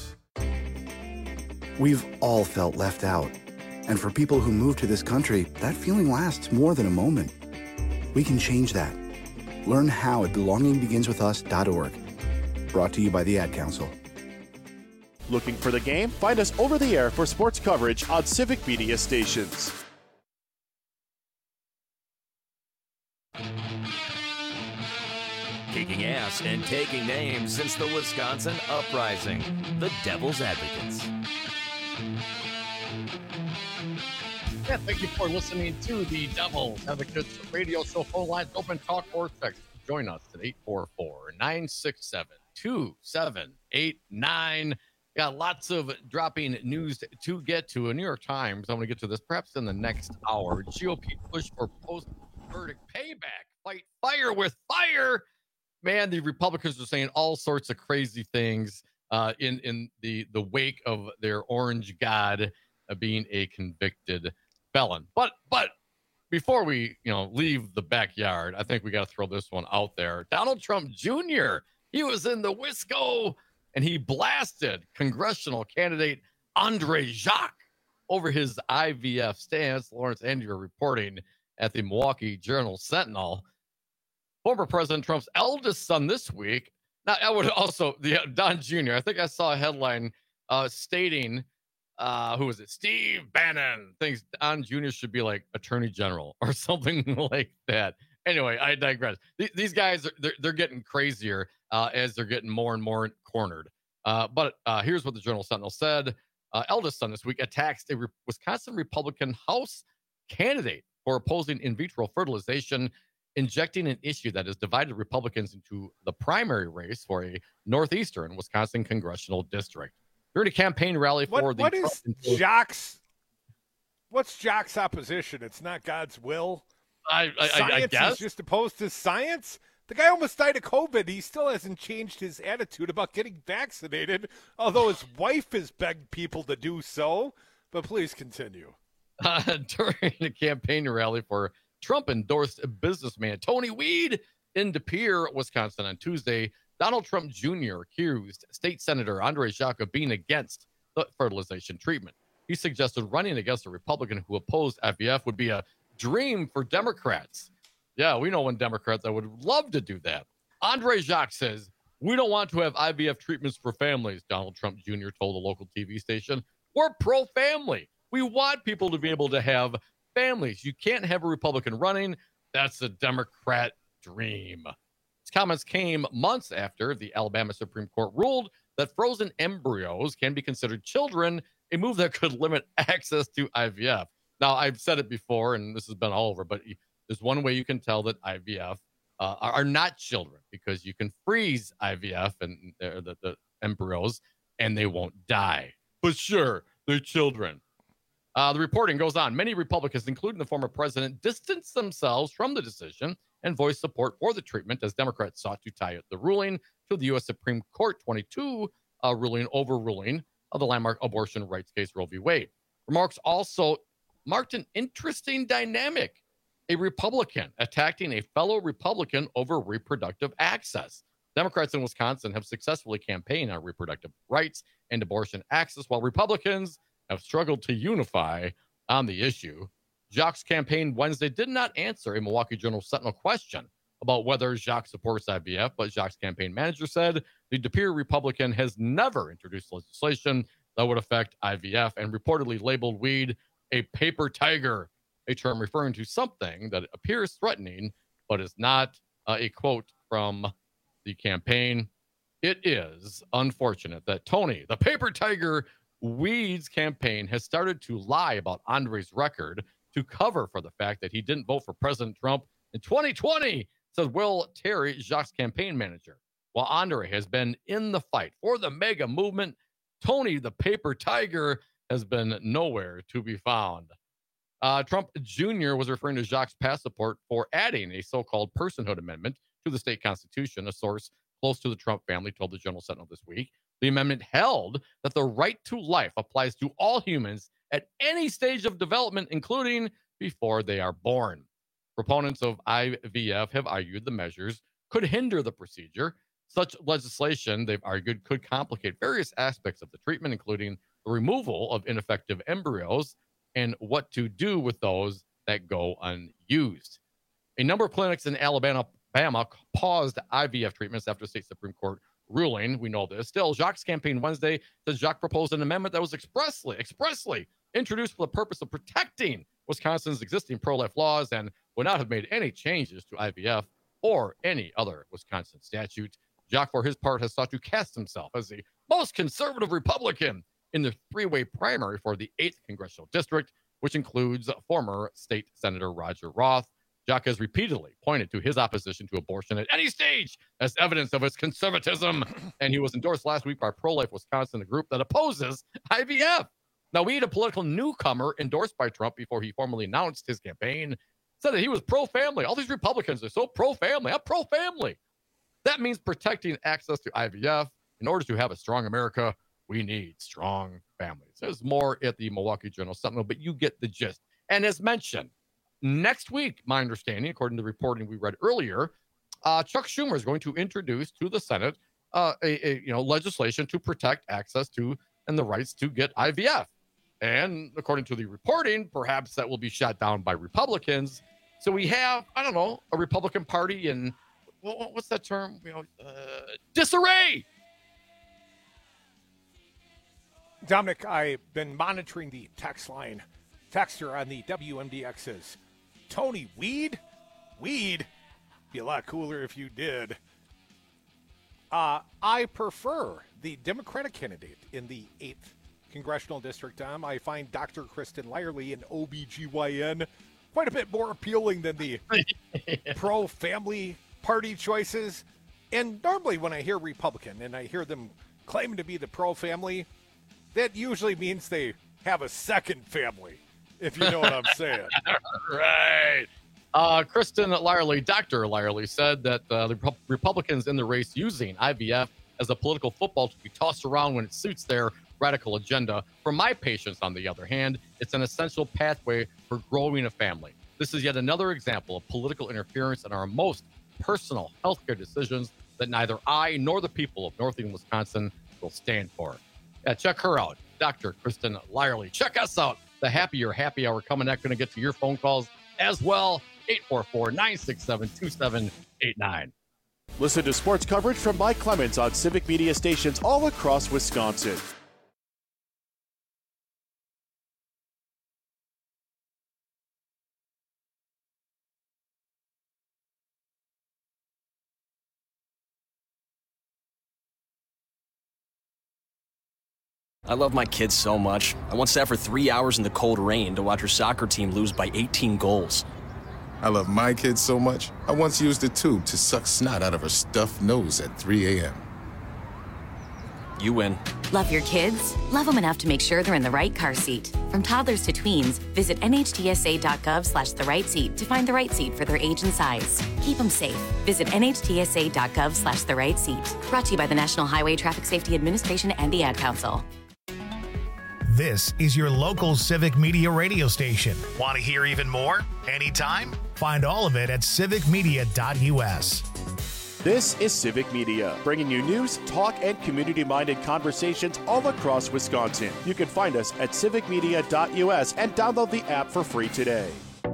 We've all felt left out. And for people who move to this country, that feeling lasts more than a moment. We can change that. Learn how at belonging begins with us dot org. Brought to you by the Ad Council. Looking for the game? Find us over the air for sports coverage on Civic Media stations. Kicking ass and taking names since the Wisconsin Uprising. The Devil's Advocates. Yeah, thank you for listening to the Devil's Advocates radio show. Phone lines open, talk or text. Join us at eight four four, nine six seven, two seven eight nine. Got lots of dropping news to get to. A New York Times, I'm going to get to this perhaps in the next hour. G O P push for post-verdict payback. Fight fire with fire. Man, the Republicans are saying all sorts of crazy things uh, in, in the, the wake of their orange god uh, being a convicted felon. But but before we you know leave the backyard, I think we got to throw this one out there. Donald Trump Junior He was in the Wisco and he blasted congressional candidate Andre Jacques over his I V F stance. Lawrence Andrew reporting at the Milwaukee Journal Sentinel. Former President Trump's eldest son this week. Now I would also the Don Junior I think I saw a headline uh, stating. Uh, who was it? Steve Bannon thinks Don Junior should be like Attorney General or something like that. Anyway, I digress. Th- these guys, are, they're, they're getting crazier uh, as they're getting more and more cornered. Uh, but uh, here's what the Journal Sentinel said. Uh, eldest son this week attacks a re- Wisconsin Republican House candidate for opposing in vitro fertilization, injecting an issue that has divided Republicans into the primary race for a northeastern Wisconsin congressional district. During a campaign rally for what, the what is Jacques? What's Jacques' opposition? It's not God's will. I, I, science I guess he's just opposed to science. The guy almost died of COVID. He still hasn't changed his attitude about getting vaccinated, although his wife has begged people to do so. But please continue. Uh, during a campaign rally for Trump-endorsed businessman Tony Weed in De Pere, Wisconsin on Tuesday, Donald Trump Junior accused State Senator Andre Jacques of being against the fertilization treatment. He suggested running against a Republican who opposed I V F would be a dream for Democrats. Yeah, we know one Democrats that would love to do that. Andre Jacques says, we don't want to have I V F treatments for families, Donald Trump Junior told a local T V station. We're pro-family. We want people to be able to have families. You can't have a Republican running. That's a Democrat dream. His comments came months after the Alabama Supreme Court ruled that frozen embryos can be considered children, a move that could limit access to I V F. Now, I've said it before, and this has been all over, but there's one way you can tell that I V F uh, are, are not children, because you can freeze I V F and uh, the, the embryos, and they won't die. But sure, they're children. Uh, the reporting goes on. Many Republicans, including the former president, distanced themselves from the decision and voiced support for the treatment as Democrats sought to tie the ruling to the U S Supreme Court twenty-two uh, ruling overruling of the landmark abortion rights case Roe v. Wade. Remarks also marked an interesting dynamic. A Republican attacking a fellow Republican over reproductive access. Democrats in Wisconsin have successfully campaigned on reproductive rights and abortion access, while Republicans have struggled to unify on the issue. Jacques' campaign Wednesday did not answer a Milwaukee Journal Sentinel question about whether Jacques supports I V F, but Jacques' campaign manager said the De Pere Republican has never introduced legislation that would affect I V F and reportedly labeled weed a paper tiger, a term referring to something that appears threatening but is not. Uh, a quote from the campaign. It is unfortunate that Tony, the paper tiger weeds campaign, has started to lie about Andre's record to cover for the fact that he didn't vote for President Trump in twenty twenty, said Will Terry, Jacques' campaign manager. While Andre has been in the fight for the mega movement, Tony, the paper tiger, has been nowhere to be found. Uh, Trump Junior was referring to Jacques' past support for adding a so-called personhood amendment to the state constitution. A source close to the Trump family told the Journal Sentinel this week. The amendment held that the right to life applies to all humans at any stage of development, including before they are born. Proponents of I V F have argued the measures could hinder the procedure. Such legislation, they've argued, could complicate various aspects of the treatment, including the removal of ineffective embryos and what to do with those that go unused. A number of clinics in Alabama Alabama paused I V F treatments after the state Supreme Court ruling. We know this. Still, Jacques' campaign Wednesday says Jacques proposed an amendment that was expressly, expressly introduced for the purpose of protecting Wisconsin's existing pro-life laws and would not have made any changes to I V F or any other Wisconsin statute. Jacques, for his part, has sought to cast himself as the most conservative Republican in the three-way primary for the eighth Congressional District, which includes former State Senator Roger Roth. Jacques has repeatedly pointed to his opposition to abortion at any stage as evidence of his conservatism, and he was endorsed last week by Pro-Life Wisconsin, a group that opposes I V F. Now, we had a political newcomer endorsed by Trump before he formally announced his campaign, said that he was pro-family. All these Republicans are so pro-family. I'm pro-family. That means protecting access to I V F. In order to have a strong America, we need strong families. There's more at the Milwaukee Journal Sentinel, but you get the gist. And as mentioned, next week, my understanding, according to the reporting we read earlier, uh, Chuck Schumer is going to introduce to the Senate uh, a, a you know legislation to protect access to and the rights to get I V F. And according to the reporting, perhaps that will be shot down by Republicans. So we have, I don't know, a Republican Party in, what's that term? You know, uh, disarray. Dominic, I've been monitoring the text line. Texter on the W M D X says, Tony, weed? Weed? Be a lot cooler if you did. Uh, I prefer the Democratic candidate in the eighth Congressional District, Tom. I find Doctor Kristen Lyerly, an O B G Y N, quite a bit more appealing than the pro-family party choices. And normally when I hear Republican and I hear them claim to be the pro-family, that usually means they have a second family, if you know what I'm saying. Right. Uh, Kristen Lyerly, Doctor Lyerly, said that uh, the Rep- Republicans in the race using I V F as a political football to be tossed around when it suits their radical agenda. For my patients, on the other hand, it's an essential pathway for growing a family. This is yet another example of political interference in our most personal healthcare decisions that neither I nor the people of Northern Wisconsin will stand for. Yeah, check her out, Doctor Kristen Lyerly. Check us out. The Happier Happy Hour coming up. Going to get to your phone calls as well. eight four four, nine six seven, two seven eight nine. Listen to sports coverage from Mike Clemens on Civic Media stations all across Wisconsin. I love my kids so much. I once sat for three hours in the cold rain to watch her soccer team lose by eighteen goals. I love my kids so much, I once used a tube to suck snot out of her stuffed nose at three a.m. You win. Love your kids? Love them enough to make sure they're in the right car seat. From toddlers to tweens, visit nhtsa.gov slash the right seat to find the right seat for their age and size. Keep them safe. Visit nhtsa.gov slash the right seat. Brought to you by the National Highway Traffic Safety Administration and the Ad Council. This is your local Civic Media radio station. Want to hear even more? Anytime? Find all of it at civic media dot u s. This is Civic Media, bringing you news, talk, and community-minded conversations all across Wisconsin. You can find us at civic media dot u s and download the app for free today.